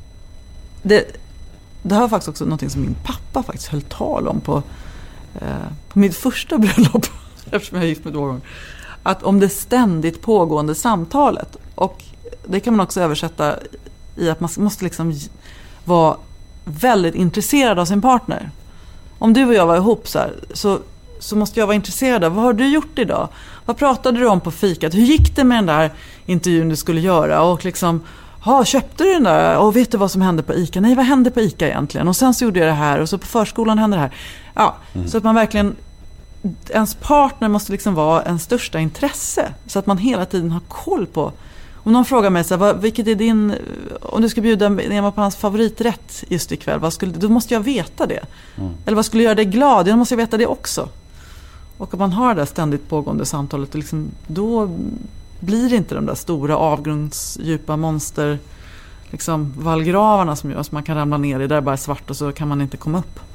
det har faktiskt också någonting som min pappa faktiskt höll tal om på mitt första bröllop, eftersom jag är gift med 2 gånger, att om det ständigt pågående samtalet, och det kan man också översätta i att man måste liksom vara väldigt intresserad av sin partner. Om du och jag var ihop så måste jag vara intresserad av vad har du gjort idag? Vad pratade du om på fikat? Hur gick det med den där intervjun du skulle göra? Och liksom, köpte du den där? Och vet du vad som hände på ICA? Nej, vad hände på ICA egentligen? Och sen så gjorde jag det här och så på förskolan hände det här. Ja, så att man verkligen, ens partner måste liksom vara en största intresse, så att man hela tiden har koll på. Om någon frågar mig så här, vilket är din, om du ska bjuda Nema på hans favoriträtt just ikväll, då måste jag veta det. Eller vad skulle göra dig glad? Då måste jag veta det också. Och om man har det där ständigt pågående samtalet, liksom, då blir det inte de där stora avgrundsdjupa monster liksom vallgravarna som gör så man kan ramla ner i, där bara svart och så kan man inte komma upp.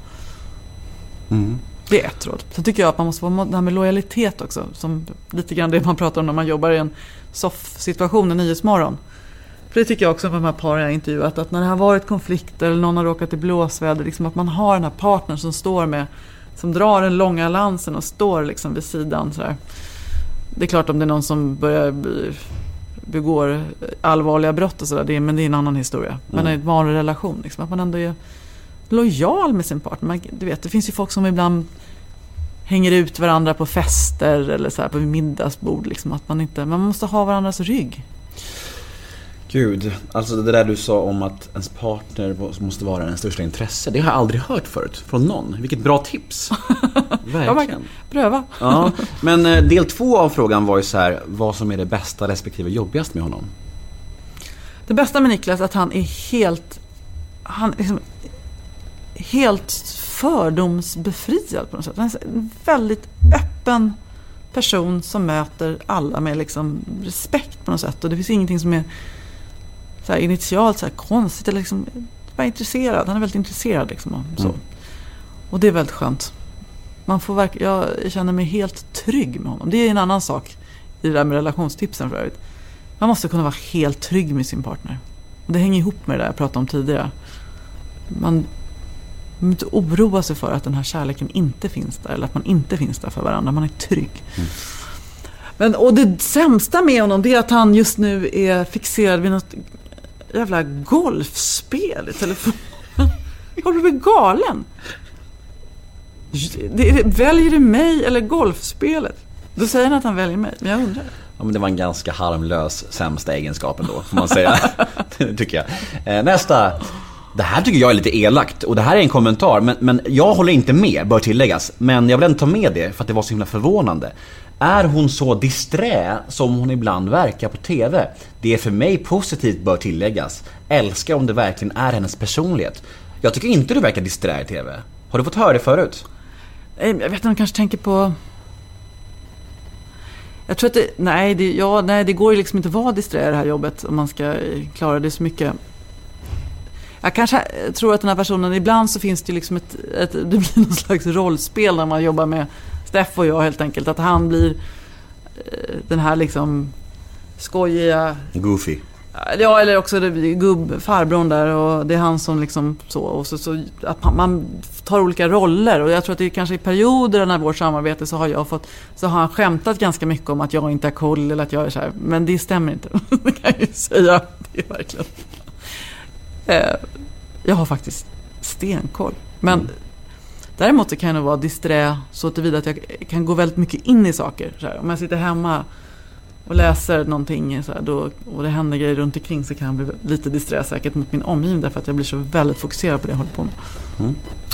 Det är ett råd. Så tycker jag att man måste vara, det här med lojalitet också, som lite grann det man pratar om när man jobbar i en soff-situation, en Nyhetsmorgon. För det tycker jag också med de här paren jag intervjuat, att när det har varit konflikter eller någon har råkat i blåsväder, liksom att man har den här partnern som står med, som drar den långa lansen och står liksom vid sidan så där. Det är klart om det är någon som begår allvarliga brott och sådär, men det är en annan historia. Men det är en vanlig relation liksom, att man ändå är lojal med sin partner. Du vet, det finns ju folk som ibland hänger ut varandra på fester eller så här på middagsbord liksom, att man måste ha varandras rygg. Gud, alltså det där du sa om att ens partner måste vara den största intresse, det har jag aldrig hört förut från någon. Vilket bra tips. Verkligen. Pröva. Ja, men del 2 av frågan var ju så här, vad som är det bästa respektive jobbigast med honom? Det bästa med Niklas är att han är helt fördomsbefriad på något sätt. Han är en väldigt öppen person som möter alla med liksom respekt på något sätt. Och det finns ingenting som är så här initialt så här konstigt eller liksom bara intresserad. Han är väldigt intresserad liksom, så. Och det är väldigt skönt. Jag känner mig helt trygg med honom. Det är en annan sak i det där med relationstipsen för övrigt. Man måste kunna vara helt trygg med sin partner. Och det hänger ihop med det där jag pratade om tidigare. Man inte oroa sig för att den här kärleken inte finns där, eller att man inte finns där för varandra. Man är trygg. Och det sämsta med honom, det är att han just nu är fixerad vid något jävla golfspel i telefonen. Har du blivit galen? Väljer du mig eller golfspelet? Då säger han att han väljer mig, men jag undrar. Ja, men det var en ganska harmlös sämsta egenskapen då, får man säga. Tycker jag. Nästa. Det här tycker jag är lite elakt, och det här är en kommentar, men jag håller inte med, bör tilläggas. Men jag vill ändå ta med det för att det var så himla förvånande. Är hon så disträ som hon ibland verkar på tv? Det är för mig positivt, bör tilläggas. Älskar om det verkligen är hennes personlighet. Jag tycker inte du verkar disträ i tv. Har du fått höra det förut? Jag vet inte, de kanske tänker på... Jag tror att det går ju liksom inte att vara disträ i det här jobbet om man ska klara det så mycket. Jag kanske tror att den här personen, ibland så finns det liksom det blir någon slags rollspel när man jobbar med Steff och jag helt enkelt. Att han blir den här liksom skojiga... Goofy. Ja, eller också farbrorn där, och det är han som liksom så. Och så att man tar olika roller. Och jag tror att det är kanske i perioder när vårt samarbete så har han skämtat ganska mycket om att jag inte är cool eller att jag är så här. Men det stämmer inte. Det kan jag ju säga. Det är verkligen... Jag har faktiskt stenkoll. Men däremot så kan det vara disträ så tillvida att jag kan gå väldigt mycket in i saker. Så här, om jag sitter hemma och läser någonting så här, då, och det händer grejer runt omkring, så kan jag bli lite disträ säkert mot min omgivning, därför att jag blir så väldigt fokuserad på det jag håller på med.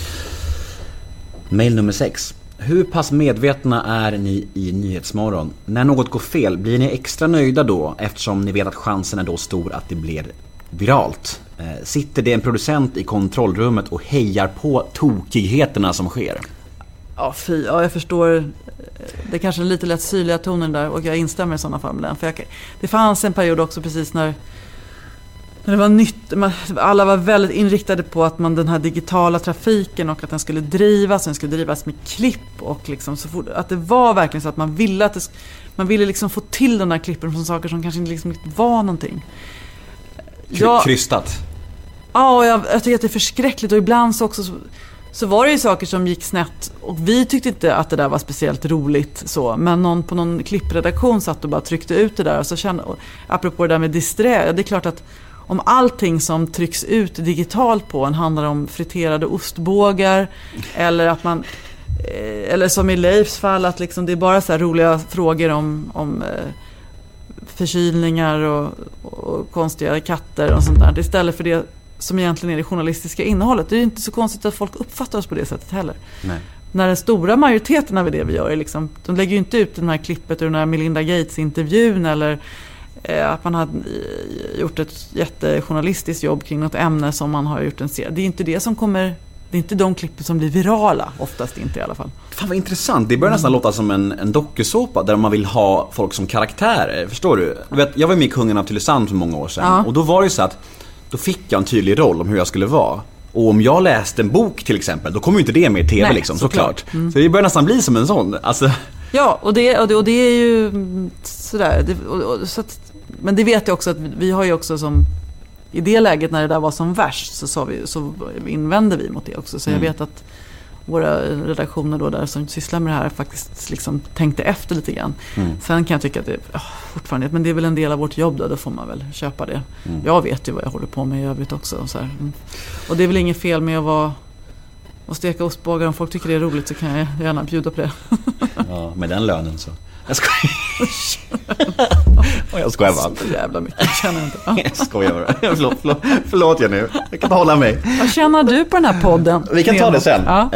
Mail nummer 6. Hur pass medvetna är ni i Nyhetsmorgon? När något går fel, blir ni extra nöjda då, eftersom ni vet att chansen är då stor att det blir viralt? Sitter det en producent i kontrollrummet och hejar på tokigheterna som sker? Ja, jag förstår. Det är kanske är lite lätt syrliga tonen där, och jag instämmer i sådana fall med den. För det fanns en period också precis när det var nytt. Alla var väldigt inriktade på att den här digitala trafiken, och att den skulle drivas med klipp, och liksom så fort, att det var verkligen så att man ville liksom få till den där klippen från saker som kanske liksom inte var någonting. Krystat. Ja, och jag tycker att det är förskräckligt, och ibland så var det ju saker som gick snett, och vi tyckte inte att det där var speciellt roligt så, men någon på någon klippredaktion satt och bara tryckte ut det där, och så kände, apropå det där med disträ, det är klart att om allting som trycks ut digitalt på en handlar om friterade ostbågar, eller att man eller som i Leifs fall, att liksom det är bara så här roliga frågor om förkylningar och konstiga katter och sånt där, istället för det som egentligen är det journalistiska innehållet. Det är ju inte så konstigt att folk uppfattar oss på det sättet heller. Nej. När den stora majoriteten av det vi gör är liksom, de lägger ju inte ut den här klippet ur den här Melinda Gates-intervjun, eller att man har gjort ett jättejournalistiskt jobb kring något ämne som man har gjort en serie. Det är inte det som kommer, det är inte de klippen som blir virala, oftast inte i alla fall. Fan vad intressant, det börjar nästan låta som en dokusåpa där man vill ha folk som karaktärer, förstår du? Jag var med i Kungen av Tylösand för många år sedan, och då var det så att då fick jag en tydlig roll om hur jag skulle vara. Och om jag läste en bok till exempel, då kommer ju inte det med i tv. Nej, liksom, såklart. Så det börjar nästan bli som en sån. Alltså. Ja, och det är ju sådär. Men det vet jag också att vi har ju också som, i det läget när det där var som värst, så invände vi mot det också. Så jag vet att våra redaktioner då där som sysslar med det här faktiskt liksom tänkte efter lite grann. Sen kan jag tycka att det fortfarande, men det är väl en del av vårt jobb då får man väl köpa det. Jag vet ju vad jag håller på med i övrigt också. Så här. Och det är väl inget fel med att steka ostbågar. Om folk tycker det är roligt så kan jag gärna bjuda på det. Ja, med den lönen så. Jag skojar. Jag skojar bara. Så jävla mycket, jag känner inte. Jag skojar bara. Förlåt jag nu. Jag kan inte hålla mig. Vad känner du på den här podden? Vi kan ta det sen. Ja.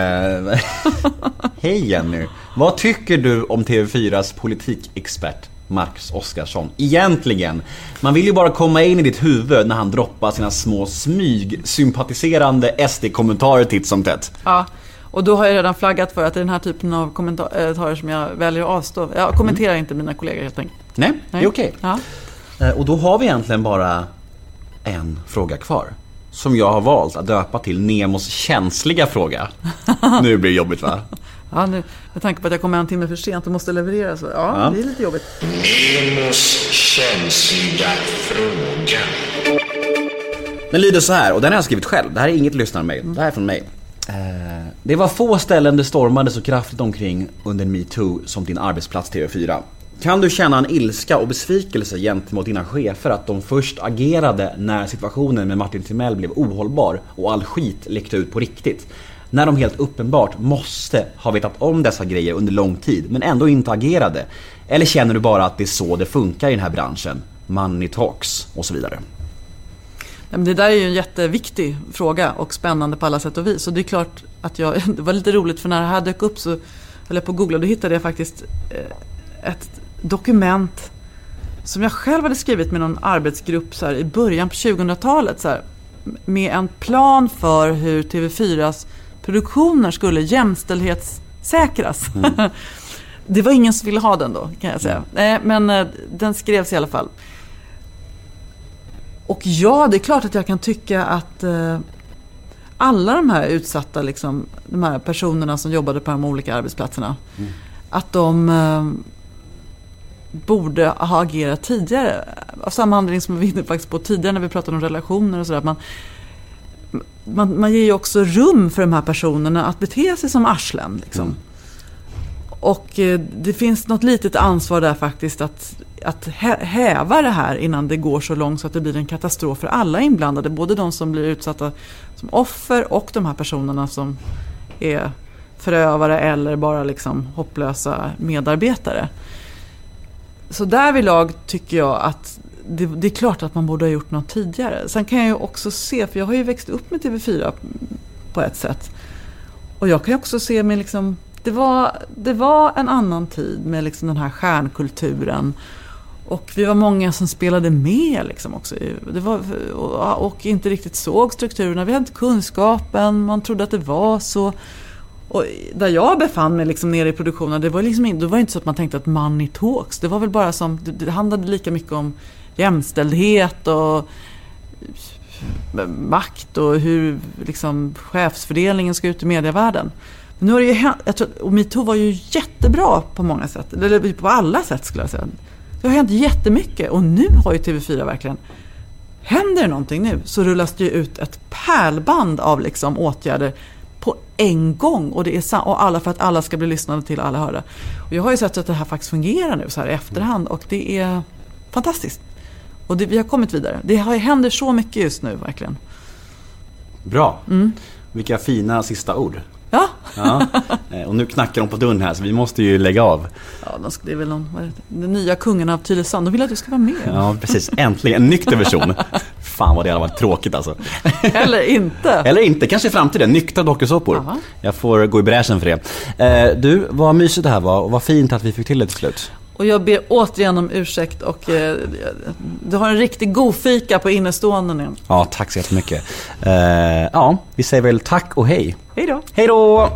Hej Jenny. Vad tycker du om TV4s politikexpert Marcus Oskarsson? Egentligen, man vill ju bara komma in i ditt huvud när han droppar sina små smygsympatiserande SD-kommentarer titt som tätt. Ja. Och då har jag redan flaggat för att det är den här typen av kommentarer som jag väljer att avstå. Jag kommenterar inte mina kollegor helt enkelt. Nej, det är okej. Ja. Och då har vi egentligen bara en fråga kvar. Som jag har valt att döpa till Nemos känsliga fråga. Nu blir det jobbigt, va? Ja, nu, med tanke på att jag kommer en timme för sent och måste leverera så. Ja, det är lite jobbigt. Nemos känsliga fråga. Den lyder så här, och den har jag skrivit själv. Det här är inget lyssnarmail, det här är från mig. Det var få ställen det stormade så kraftigt omkring under MeToo som din arbetsplats TV4. Kan du känna en ilska och besvikelse gentemot dina chefer att de först agerade när situationen med Martin Timell blev ohållbar och all skit läckte ut på riktigt? När de helt uppenbart måste ha vetat om dessa grejer under lång tid men ändå inte agerade? Eller känner du bara att det är så det funkar i den här branschen? Money talks och så vidare. Det där är ju en jätteviktig fråga och spännande på alla sätt och vis. Och det är klart att det var lite roligt, för när det här dök upp så höll jag på att googla, då hittade jag faktiskt ett dokument som jag själv hade skrivit med någon arbetsgrupp så här, i början på 2000-talet så här, med en plan för hur TV4s produktioner skulle jämställdhetssäkras. Det var ingen som ville ha den då, kan jag säga. Men den skrevs i alla fall. Och ja, det är klart att jag kan tycka att alla de här utsatta, liksom, de här personerna som jobbade på de olika arbetsplatserna, att de borde ha agerat tidigare. Av samma anledning som vi faktiskt på tidigare när vi pratade om relationer och sådär. Att man ger ju också rum för de här personerna att bete sig som arslen. Liksom. Och det finns något litet ansvar där faktiskt att häva det här innan det går så långt så att det blir en katastrof för alla inblandade. Både de som blir utsatta som offer och de här personerna som är förövare eller bara liksom hopplösa medarbetare. Så därvidlag tycker jag att det är klart att man borde ha gjort något tidigare. Sen kan jag ju också se, för jag har ju växt upp med TV4 på ett sätt. Och jag kan ju också se med liksom, det var en annan tid med liksom den här stjärnkulturen. Och vi var många som spelade med liksom också. Det var, och inte riktigt såg strukturerna. Vi hade inte kunskapen, man trodde att det var så. Och där jag befann mig liksom nere i produktionen, det var inte så att man tänkte att money talks. Det var väl bara som, det handlade lika mycket om jämställdhet och makt och hur liksom chefsfördelningen ska ut i medievärlden. Men nu har det ju och MeToo var ju jättebra på många sätt, eller på alla sätt skulle jag säga. Det har hänt jättemycket och nu har ju TV4 verkligen, händer det någonting nu så rullas det ju ut ett pärlband av liksom åtgärder på en gång och det är och alla för att alla ska bli lyssnade till, alla hörda. Och jag har ju sett att det här faktiskt fungerar nu så här i efterhand och det är fantastiskt. Och vi har kommit vidare. Det händer så mycket just nu verkligen. Bra. Vilka fina sista ord. Ja. Och nu knackar de på dörren här så vi måste ju lägga av. Ja, det är väl den nya kungen av Tylösand. De vill att du ska vara med. Ja, precis. Äntligen en nykter version. Fan vad det hade varit tråkigt alltså. Eller inte. Eller inte, kanske i framtiden. Nyktra dokusåpor. Jag får gå i bräschen för det. Du, vad mysigt det här var och vad fint att vi fick till det till slut. Och jag ber återigen om ursäkt och du har en riktig god fika på innestående nu. Ja, tack så jättemycket. Ja, vi säger väl tack och hej. Hej då. Hej då!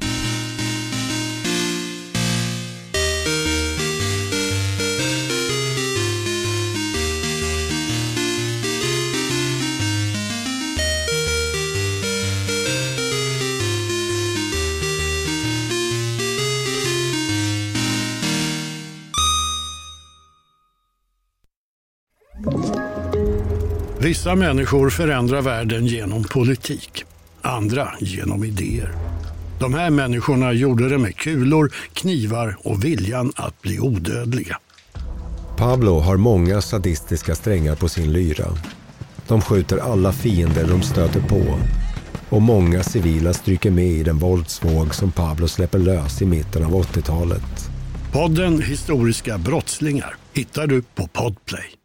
Vissa människor förändrar världen genom politik, andra genom idéer. De här människorna gjorde det med kulor, knivar och viljan att bli odödliga. Pablo har många sadistiska strängar på sin lyra. De skjuter alla fiender de stöter på. Och många civila stryker med i den våldsvåg som Pablo släpper lös i mitten av 80-talet. Podden Historiska brottslingar hittar du på Podplay.